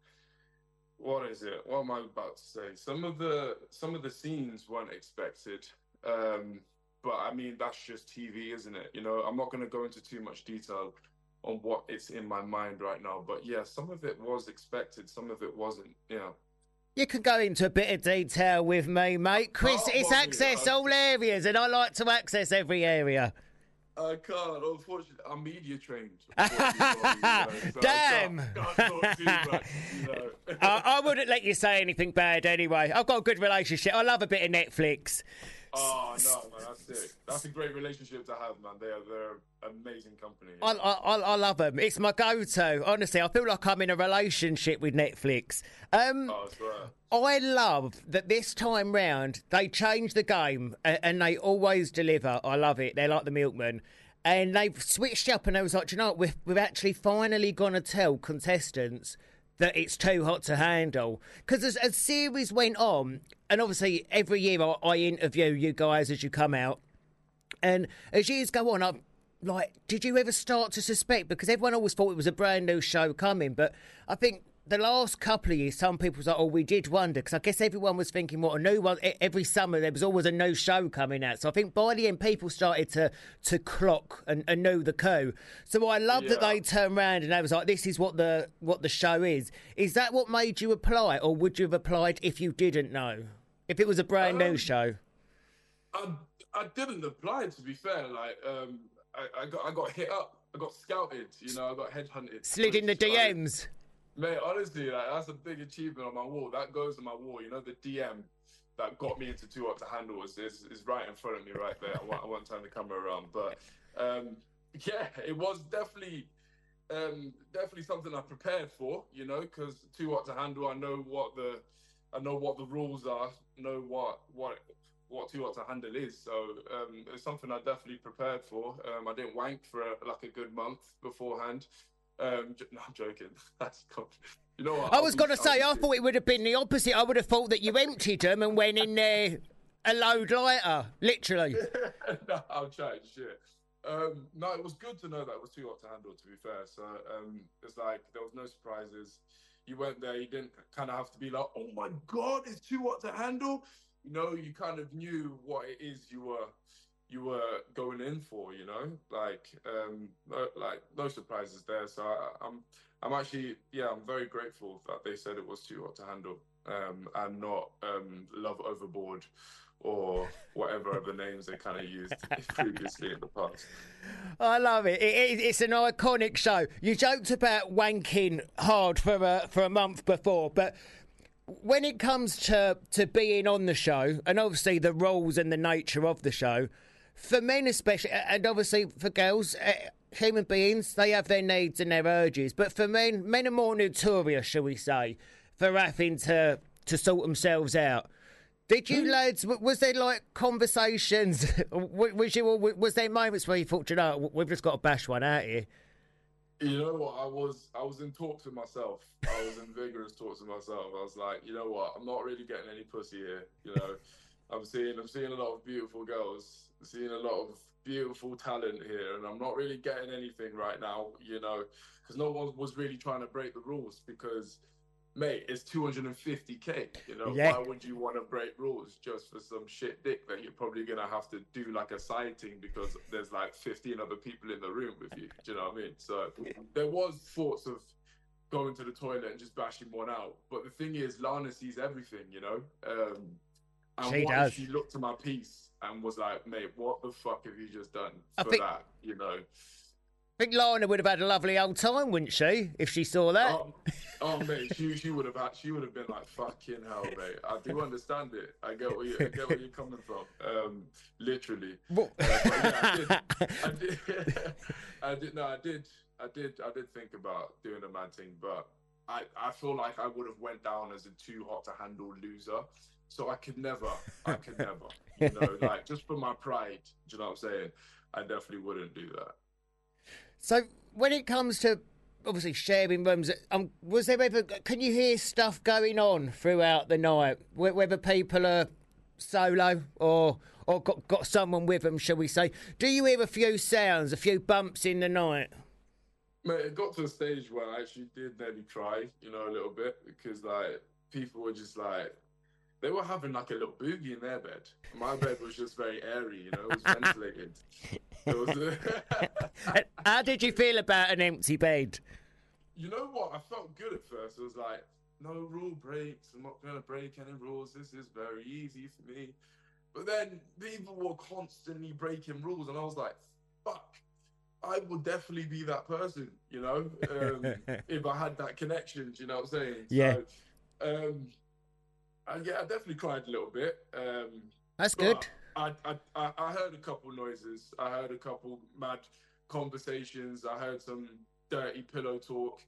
what is it? What am I about to say? Some of the, some of the scenes weren't expected. Um, but I mean, that's just T V, isn't it? You know, I'm not going to go into too much detail on what is in my mind right now. But yeah, some of it was expected. Some of it wasn't, you know. You can go into a bit of detail with me, mate. Chris, Oh, it's well, access yeah. all areas, and I like to access every area. I can't, unfortunately. I'm media trained. unfortunately, you know, so Damn. I can't, can't talk too much, you know. I, I wouldn't let you say anything bad anyway. I've got a good relationship. I love a bit of Netflix. Oh, no, man, that's sick. That's a great relationship to have, man. They are, they're an amazing company. I, I, I love them. It's my go-to. Honestly, I feel like I'm in a relationship with Netflix. Um, Oh, I swear. I love that this time round they changed the game and, and they always deliver. I love it. They're like the milkman. And they've switched up and they was like, "Do you know what? We've, we've actually finally going to tell contestants that it's too hot to handle." Because as, as series went on, and obviously every year I, I interview you guys as you come out, and as years go on, I'm like, did you ever start to suspect? Because everyone always thought it was a brand new show coming, but I think the last couple of years, some people was like, oh, we did wonder, because I guess everyone was thinking, what, a new one, e- every summer there was always a new show coming out. So I think by the end, people started to to clock and, and know the coup. So I love that Yeah. they turned around and they was like, this is what the what the show is. Is that what made you apply, or would you have applied if you didn't know? If it was a brand new Um, show? I, I didn't apply, to be fair. Like, um, I, I got I got hit up. I got scouted, you know, I got headhunted. Slid in the which, like, D Ms. Mate, honestly, like, that's a big achievement on my wall. That goes on my wall. You know, the D M that got me into Too Hot to Handle is, is, is right in front of me right there. I won't, I won't turn the camera around. But, um, yeah, it was definitely um, definitely something I prepared for, you know, because Too Hot to Handle, I know what the I know what the rules are, know what what what Too Hot to Handle is. So um, it's something I definitely prepared for. Um, I didn't wank for a, like a good month beforehand. Um, j- no, I'm joking. That's you know what? I I'll was be- going to I'll say, be I serious. thought it would have been the opposite. I would have thought that you emptied them and went in there a load lighter, literally. No, I'm chatting shit. Um, no, it was good to know that it was Too Hot to Handle, to be fair. So um, it's like there was no surprises. You went there, you didn't kind of have to be like, oh my God, it's Too Hot to Handle. You know, you kind of knew what it is you were you were going in for, you know, like um, no, like no surprises there. So I, I'm I'm actually yeah, I'm very grateful that they said it was Too Hot to Handle um, and not um, Love Overboard or whatever other names they kind of used previously in the past. I love it. It, it. It's an iconic show. You joked about wanking hard for a, for a month before, but when it comes to, to being on the show, and obviously the rules and the nature of the show, for men especially, and obviously for girls, uh, human beings, they have their needs and their urges, but for men, men are more notorious, shall we say, for having to, to sort themselves out. Did you lads, was there like conversations, was, you, was there moments where you thought, you know, we've just got to bash one out here? You know what, I was I was in talks with myself. I was in vigorous talks with myself. I was like, you know what, I'm not really getting any pussy here. You know, I'm seeing I'm seeing a lot of beautiful girls, I'm seeing a lot of beautiful talent here, and I'm not really getting anything right now, you know, because no one was really trying to break the rules because, mate, it's two hundred fifty K, you know, yeah. Why would you want to break rules just for some shit dick that you're probably going to have to do like a sighting because there's like fifteen other people in the room with you, do you know what I mean? So there was thoughts of going to the toilet and just bashing one out, but the thing is, Lana sees everything, you know, um, and she what does. If she looked at my piece and was like, mate, what the fuck have you just done I for think- that, you know? I think Lana would have had a lovely old time, wouldn't she, if she saw that? Oh, oh mate, she she would have had, she would have been like, fucking hell, mate. I do understand it. I get where you I get where you're coming from. Um, literally. Uh, but yeah, I did. I did. I did. No, I did. I did. I did think about doing a mad thing, but I I feel like I would have went down as a too hot to handle loser. So I could never. I could never. You know, like just for my pride. Do you know what I'm saying? I definitely wouldn't do that. So when it comes to obviously sharing rooms, um, was there ever? Can you hear stuff going on throughout the night, whether people are solo or or got got someone with them, shall we say? Do you hear a few sounds, a few bumps in the night? Mate, it got to a stage where I actually did nearly cry, you know, a little bit because like people were just like. They were having like a little boogie in their bed. My bed was just very airy, you know, it was ventilated. It was, How did you feel about an empty bed? You know what? I felt good at first. It was like, no rule breaks. I'm not going to break any rules. This is very easy for me. But then people were constantly breaking rules, and I was like, fuck. I would definitely be that person, you know, um, if I had that connection, do you know what I'm saying? Yeah. So, um, and yeah, I definitely cried a little bit. Um, That's good. I, I, I, I heard a couple noises. I heard a couple mad conversations. I heard some dirty pillow talk.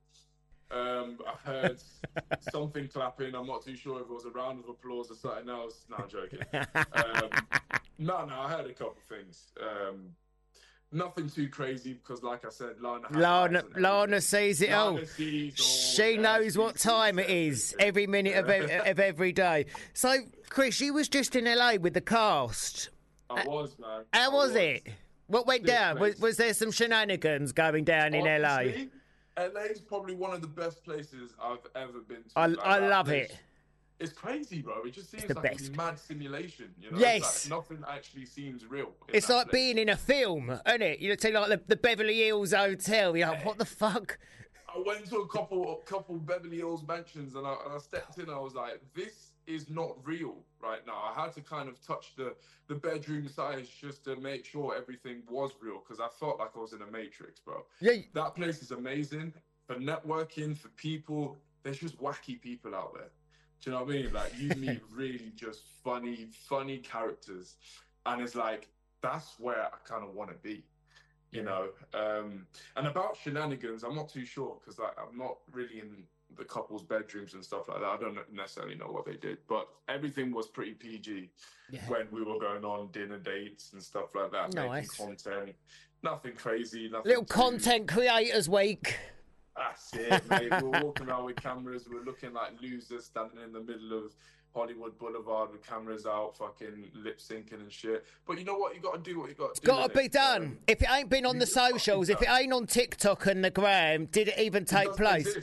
Um, I heard something clapping. I'm not too sure if it was a round of applause or something else. No, I'm joking. Um, no, no, I heard a couple things. Um, Nothing too crazy because, like I said, Lana has Lana, Lana sees it all. Lana sees all. She knows what time it is every minute of, ev- of every day. So, Chris, you was just in L A with the cast. I was, man. How I was, was. it? What went This down? Was, place- was there some shenanigans going down in L A? Honestly, L A is probably one of the best places I've ever been to. I, Like, I that love place- it. It's crazy, bro. It just seems the like best. a mad simulation. You know? Yes. It's like nothing actually seems real. in It's that like place. being in a film, isn't it? You take like the, the Beverly Hills Hotel. You're like, what the fuck? I went to a couple, a couple Beverly Hills mansions, and I, and I stepped in. I was like, "This is not real right now." I had to kind of touch the the bedroom size just to make sure everything was real, because I felt like I was in a Matrix, bro. Yeah. That place is amazing for networking, for people. There's just wacky people out there. Do you know what I mean? Like, you meet really just funny, funny characters, and it's like that's where I kind of want to be. You know, um, and about shenanigans, I'm not too sure because like, I'm not really in the couple's bedrooms and stuff like that. I don't necessarily know what they did, but everything was pretty P G Yeah. when we were going on dinner dates and stuff like that, Nice. making content. Nothing crazy, nothing Little too- content creators week. That's it, mate. We were walking around with cameras. We were looking like losers standing in the middle of Hollywood Boulevard with cameras out, fucking lip syncing and shit. But you know what? You got to do what you got to do. Got to innit? be done. If it ain't been on the socials, if it ain't on TikTok and the gram, did it even take doesn't place? exist.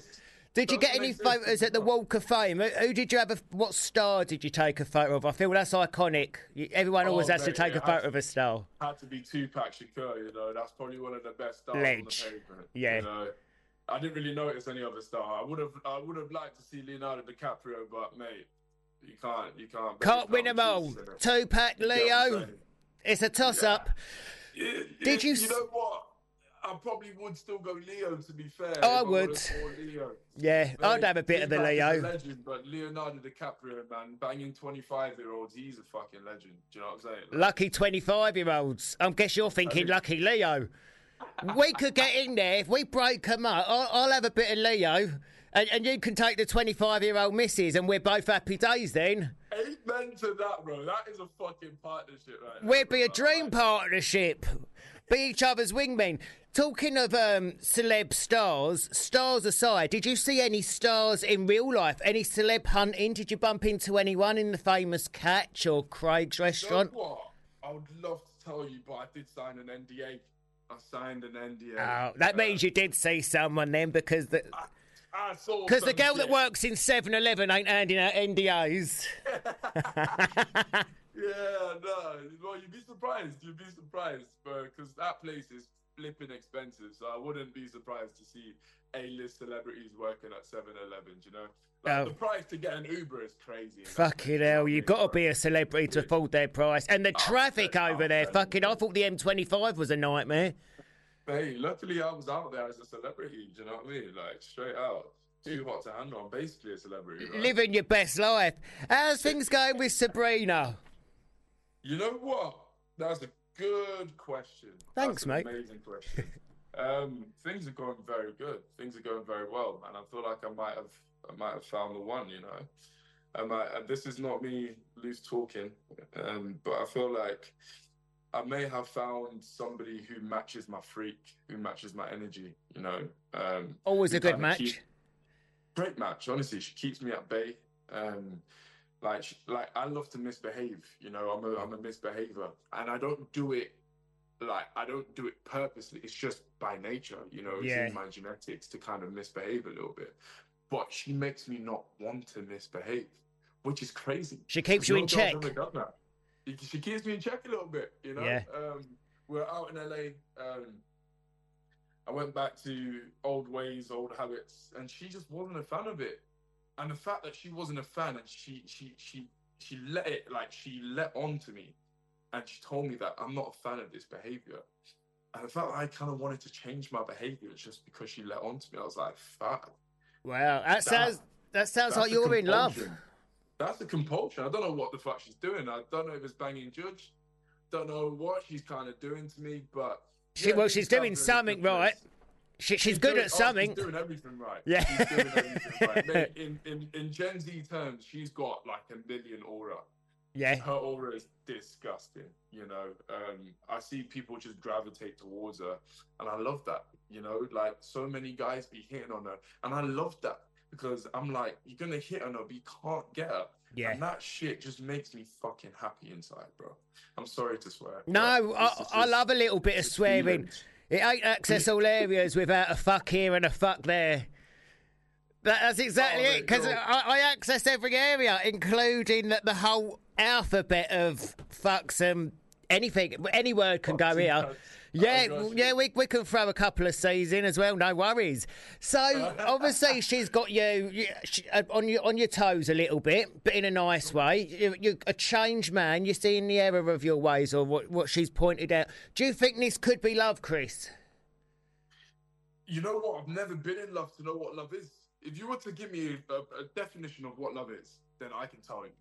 Did you Doesn't get any make sense to photos me. at the Walk of Fame? Who who did you have? A, what star did you take a photo of? I feel that's iconic. You- Everyone always Oh, has to mate, take it a had photo to- of a star. Had to be Tupac Shakur, you know. That's probably one of the best stars Ledge. on the pavement. Yeah. You know? I didn't really notice any other star. I would have, I would have liked to see Leonardo DiCaprio, but mate, you can't, you can't. Can't win them all. Tupac, You get what I'm Leo. saying? It's a toss-up. Yeah, Did yeah, you You s- know what? I probably would still go Leo. To be fair, Oh, I if would. would've gone Leo. Yeah, I'd Mate, have a bit of the Tupac is a Leo. legend, but Leonardo DiCaprio, man, banging twenty-five-year-olds, he's a fucking legend. Do you know what I'm saying? Like, Lucky twenty-five-year-olds. I guess you're thinking lucky Leo. We could get in there if we break them up. I'll, I'll have a bit of Leo, and, and you can take the twenty-five-year-old missus, and we're both happy days then. Amen to that, bro. That is a fucking partnership, right? there, We'd be bro. a dream partnership. Be each other's wingmen. Talking of um, celeb stars, stars aside, did you see any stars in real life? Any celeb hunting? Did you bump into anyone in the famous Catch or Craig's restaurant? You know what? I would love to tell you, but I did sign an N D A. I signed an N D A. Oh, that means you did see someone then, because the I saw because the some girl that shit. works in seven eleven ain't handing out N D As. Yeah, no. Well, you'd be surprised. You'd be surprised, bro, because that place is flipping expensive. So I wouldn't be surprised to see A-list celebrities working at seven eleven, you know? Like, Oh. the price to get an Uber is crazy. Fucking hell, you got to be a celebrity to afford their price. And the traffic over there, fucking, I thought the M twenty-five was a nightmare. Hey, luckily I was out there as a celebrity, do you know what I mean? Like, straight out. Too hot to handle. I'm basically a celebrity, right? Living your best life. How's things going with Sabrina? You know what? That's a good question. Thanks, That's an mate. Amazing question. um, things are going very good. Things are going very well, and I feel like I might have, I might have found the one. You know, I might, and this is not me loose talking, um, but I feel like I may have found somebody who matches my freak, who matches my energy. You know, um, Always who a good kinda match. keep- great match. Honestly, she keeps me at bay. Um, like, sh- like I love to misbehave. You know, I'm a, I'm a misbehavior, and I don't do it. Like, I don't do it purposely. It's just by nature. You know, it's Yeah. in my genetics to kind of misbehave a little bit. But she makes me not want to misbehave, which is crazy. She keeps No you in girl's check. ever done that. She- She keeps me in check a little bit. You know. Yeah. Um, we're out in L A. Um, I went back to old ways, old habits, and she just wasn't a fan of it. And the fact that she wasn't a fan, and she she she she let it, like, she let on to me, and she told me that I'm not a fan of this behavior. And I felt like I kind of wanted to change my behavior just because she let on to me. I was like, fuck. Wow, that sounds that sounds That's like a you're in love. compulsion. That's a compulsion. I don't know what the fuck she's doing. I don't know if it's banging Judge. Don't know what she's kind of doing to me, but She, yeah, well, things she's are doing in a something good right. place. She, she's, good doing, at oh, something. She's doing everything right. Yeah. She's doing everything right. Mate, in, in, in Gen Z terms, she's got like a million aura. Yeah. Her aura is disgusting, you know. Um, I see people just gravitate towards her, and I love that, you know. Like, so many guys be hitting on her, and I love that because I'm like, you're going to hit on her, but you can't get her. Yeah. And that shit just makes me fucking happy inside, bro. I'm sorry to swear. No, but I, this is I just- love a little bit of it's swearing. feelings. It ain't access all areas without a fuck here and a fuck there. That, that's exactly Oh, it, because mate, I, I access every area, including the, the whole alphabet of fucks and anything. Any word can go here. Yeah, yeah, we we can throw a couple of C's in as well, no worries. So obviously she's got you, you she, uh, on your on your toes a little bit, but in a nice way. You, you're a changed man. You're seeing the error of your ways, or what what she's pointed out. Do you think this could be love, Chris? You know what? I've never been in love to know what love is. If you were to give me a, a definition of what love is, then I can tell you.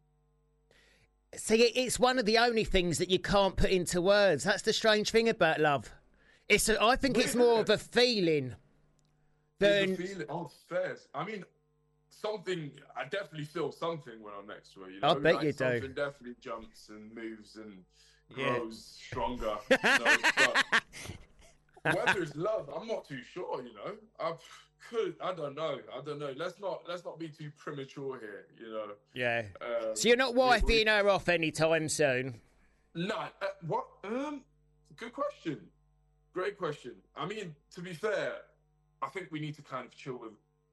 See, it- it's one of the only things that you can't put into words. That's the strange thing about love. It's a, I think it's more of a feeling than. There's a feeling. Oh, fairs. I mean, something. I definitely feel something when I'm next to her. You know, I bet like, you do. Something definitely jumps and moves and Yeah. grows stronger. You know? But whether it's love, I'm not too sure. You know, I could. I don't know. I don't know. Let's not. Let's not be too premature here. You know. Yeah. Um, So you're not we- we- wifing her off anytime soon? No, uh, what? Um, good question. Great question. I mean, to be fair, I think we need to kind of chill with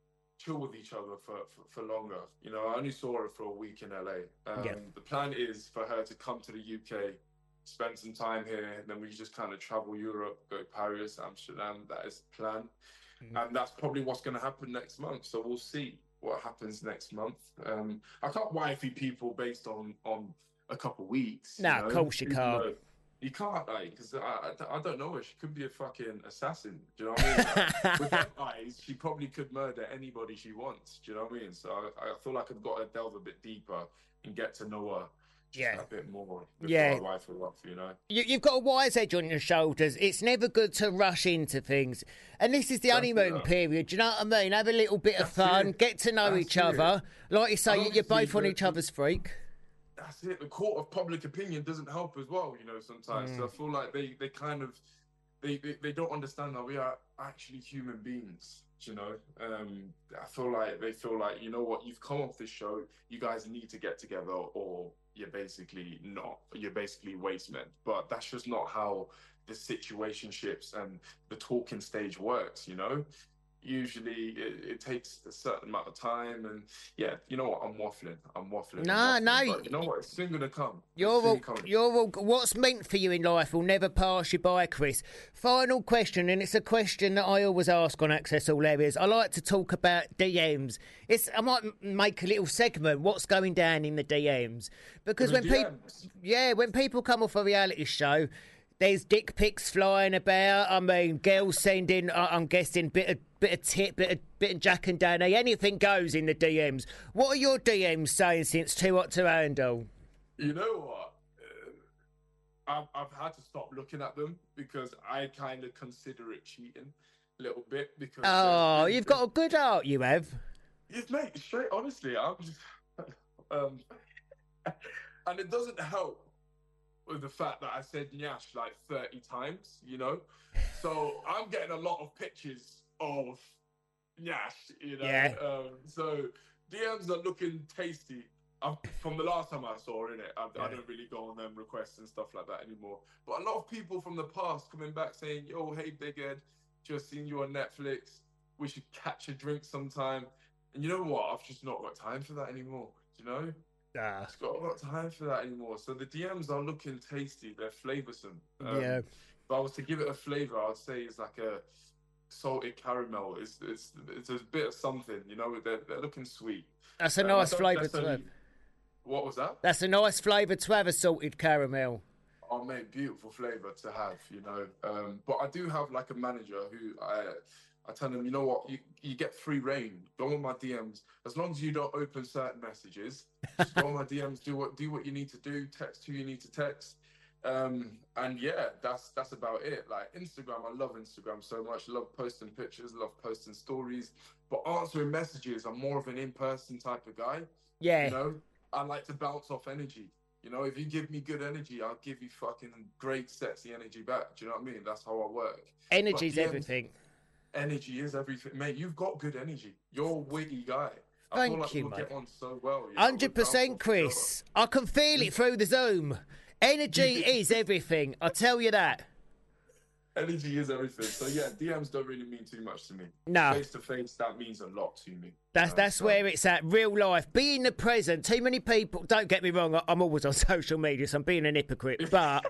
chill with each other for, for, for longer. You know, I only saw her for a week in L A. Um, Yeah. The plan is for her to come to the U K, spend some time here, and then we just kind of travel Europe, go to Paris, Amsterdam. That is the plan. Mm. And that's probably what's going to happen next month. So we'll see what happens next month. Um, I can't wifey people based on, on a couple weeks. No, you know? of course you Even can't. though- You can't, like, because I, I, I don't know her. She could be a fucking assassin. Do you know what I mean? Like, with her eyes, she probably could murder anybody she wants. Do you know what I mean? So I, I feel like I've got to delve a bit deeper and get to know her just Yeah. a bit more. Before Yeah. I wife her up, you know? You, you've got a wise edge on your shoulders. It's never good to rush into things. And this is the honeymoon period. Do you know what I mean? Have a little bit of fun, get to know That's each it. other. Like you And say, you're obviously both on the- each other's freak. That's it. The court of public opinion doesn't help as well, you know, sometimes. So I Mm. feel like they, they kind of, they, they, they don't understand that we are actually human beings, you know. Um, I feel like they feel like, you know what, you've come off this show, you guys need to get together or you're basically not. You're basically waste men. But that's just not how the situationships and the talking stage works, you know. Usually it, it takes a certain amount of time, and yeah, you know what? I'm waffling. I'm waffling. No, I'm waffling, no. But you know what? It's soon gonna come. You're It's soon all, coming. you're all, what's meant for you in life will never pass you by, Chris. Final question, and it's a question that I always ask on Access All Areas. I like to talk about D Ms. It's I might m- make a little segment. What's going down in the D Ms? Because In when the people, D Ms? yeah, when people come off a reality show. There's dick pics flying about. I mean, girls sending. Uh, I'm guessing bit of bit of tip, bit of bit of Jack and Danny. Anything goes in the D Ms. What are your D Ms saying since Too Hot to Handle? You know what? Uh, I've, I've had to stop looking at them because I kind of consider it cheating a little bit. Because Oh, there's- you've got a good heart, you have. Yes, mate. Straight, honestly, I'm just, um, and it doesn't help with the fact that I said Nyash like thirty times, you know. So I'm getting a lot of pictures of Nyash, you know. Yeah. Um, so D Ms are looking tasty. I've, from the last time I saw in it, I, I don't really go on them requests and stuff like that anymore. But a lot of people from the past coming back saying, "Yo, hey, Big Ed, just seen you on Netflix. We should catch a drink sometime." And you know what? I've just not got time for that anymore. You know. Ah. I've got got time for that anymore. So the D Ms are looking tasty. They're flavoursome. Um, Yeah. If I was to give it a flavour, I'd say it's like a salted caramel. It's it's it's a bit of something. You know, they're they're looking sweet. That's a Um, I nice don't flavour to necessarily- have. What was that? That's a nice flavour to have, a salted caramel. Oh, mate, beautiful flavour to have, you know. Um, but I do have like a manager who I I tell him, you know what, you, you get free reign. Go on my D Ms. As long as you don't open certain messages, just go on my D Ms, do what do what you need to do, text who you need to text. Um, and yeah, that's that's about it. Like Instagram, I love Instagram so much. Love posting pictures, love posting stories. But answering messages, I'm more of an in-person type of guy. Yeah. You know, I like to bounce off energy. You know, if you give me good energy, I'll give you fucking great, sexy energy back. Do you know what I mean? That's how I work. Energy's But D Ms everything. Energy is everything, mate. You've got good energy. You're a witty guy. I Thank feel like you, we'll mate. get on so well. you know, Hundred we'll bounce percent, off each other. Chris. I can feel it through the Zoom. Energy is everything. I tell you that. Energy is everything. So yeah, D Ms don't really mean too much to me. No. Face to face, that means a lot to me. That's Um, that's so- where it's at. Real life. Be in the present. Too many people. Don't get me wrong. I- I'm always on social media, so I'm being an hypocrite. But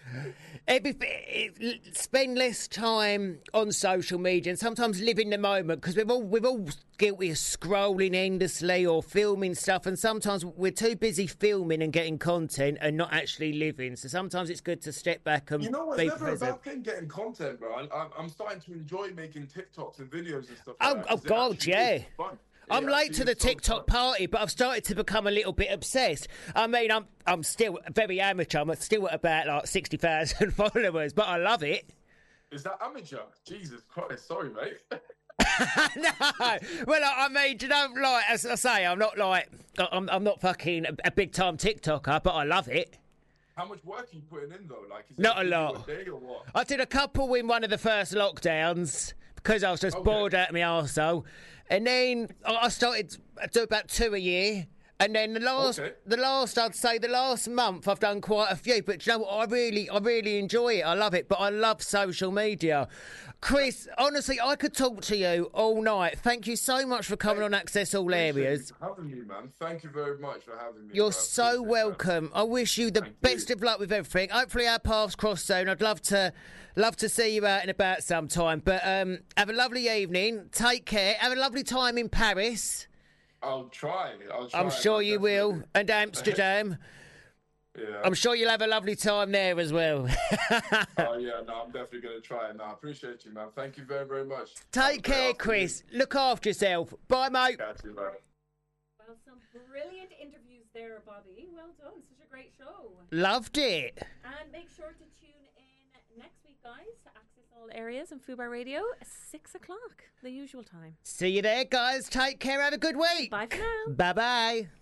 everything, spend less time on social media and sometimes live in the moment, because we're all we're all guilty of scrolling endlessly or filming stuff, and sometimes we're too busy filming and getting content and not actually living. So sometimes it's good to step back and You know what? be It's never a present. bad thing getting content, bro. I, I'm- I'm starting to enjoy making TikToks and videos and stuff. Oh, like that, oh 'cause it God, actually yeah. is fun. I'm It late actually to the is so TikTok party, but I've started to become a little bit obsessed. I mean, I'm I'm still very amateur. I'm still at about like sixty thousand followers, but I love it. Is that amateur? Jesus Christ, sorry, mate. No, well, I I mean, do you know, like as I say, I'm not like I'm I'm not fucking a, a big time TikToker, but I love it. How much work are you putting in though? Like, is it Not a video lot. day or what? I did a couple in one of the first lockdowns because I was just Okay. bored out of my arsehole. And then I I started, I do about two a year. And then the last, Okay. the last, I'd say the last month I've done quite a few. But you know what? I really, I really enjoy it. I love it. But I love social media. Chris, honestly, I could talk to you all night. Thank you so much for coming on Access All Areas. Appreciate you having me, man. Thank you very much for having me. You're bro. so welcome. I wish you the Thank best of luck with everything. Hopefully our paths cross soon. I'd love to love to see you out and about sometime. But um, have a lovely evening. Take care. Have a lovely time in Paris. I'll try. I'll try. I'm sure man, you definitely. will. And Amsterdam. Yeah. I'm sure you'll have a lovely time there as well. Oh yeah, no, I'm definitely gonna try it. No, I appreciate you, man. Thank you very, very much. Take care, Chris. Look after yourself. Bye, mate. Catch you, man. Well, some brilliant interviews there, Bobby. Well done. Such a great show. Loved it. And make sure to tune in next week, guys, to Access All Areas on Fubar Radio, six o'clock, the usual time. See you there, guys. Take care. Have a good week. Bye for now. Bye-bye.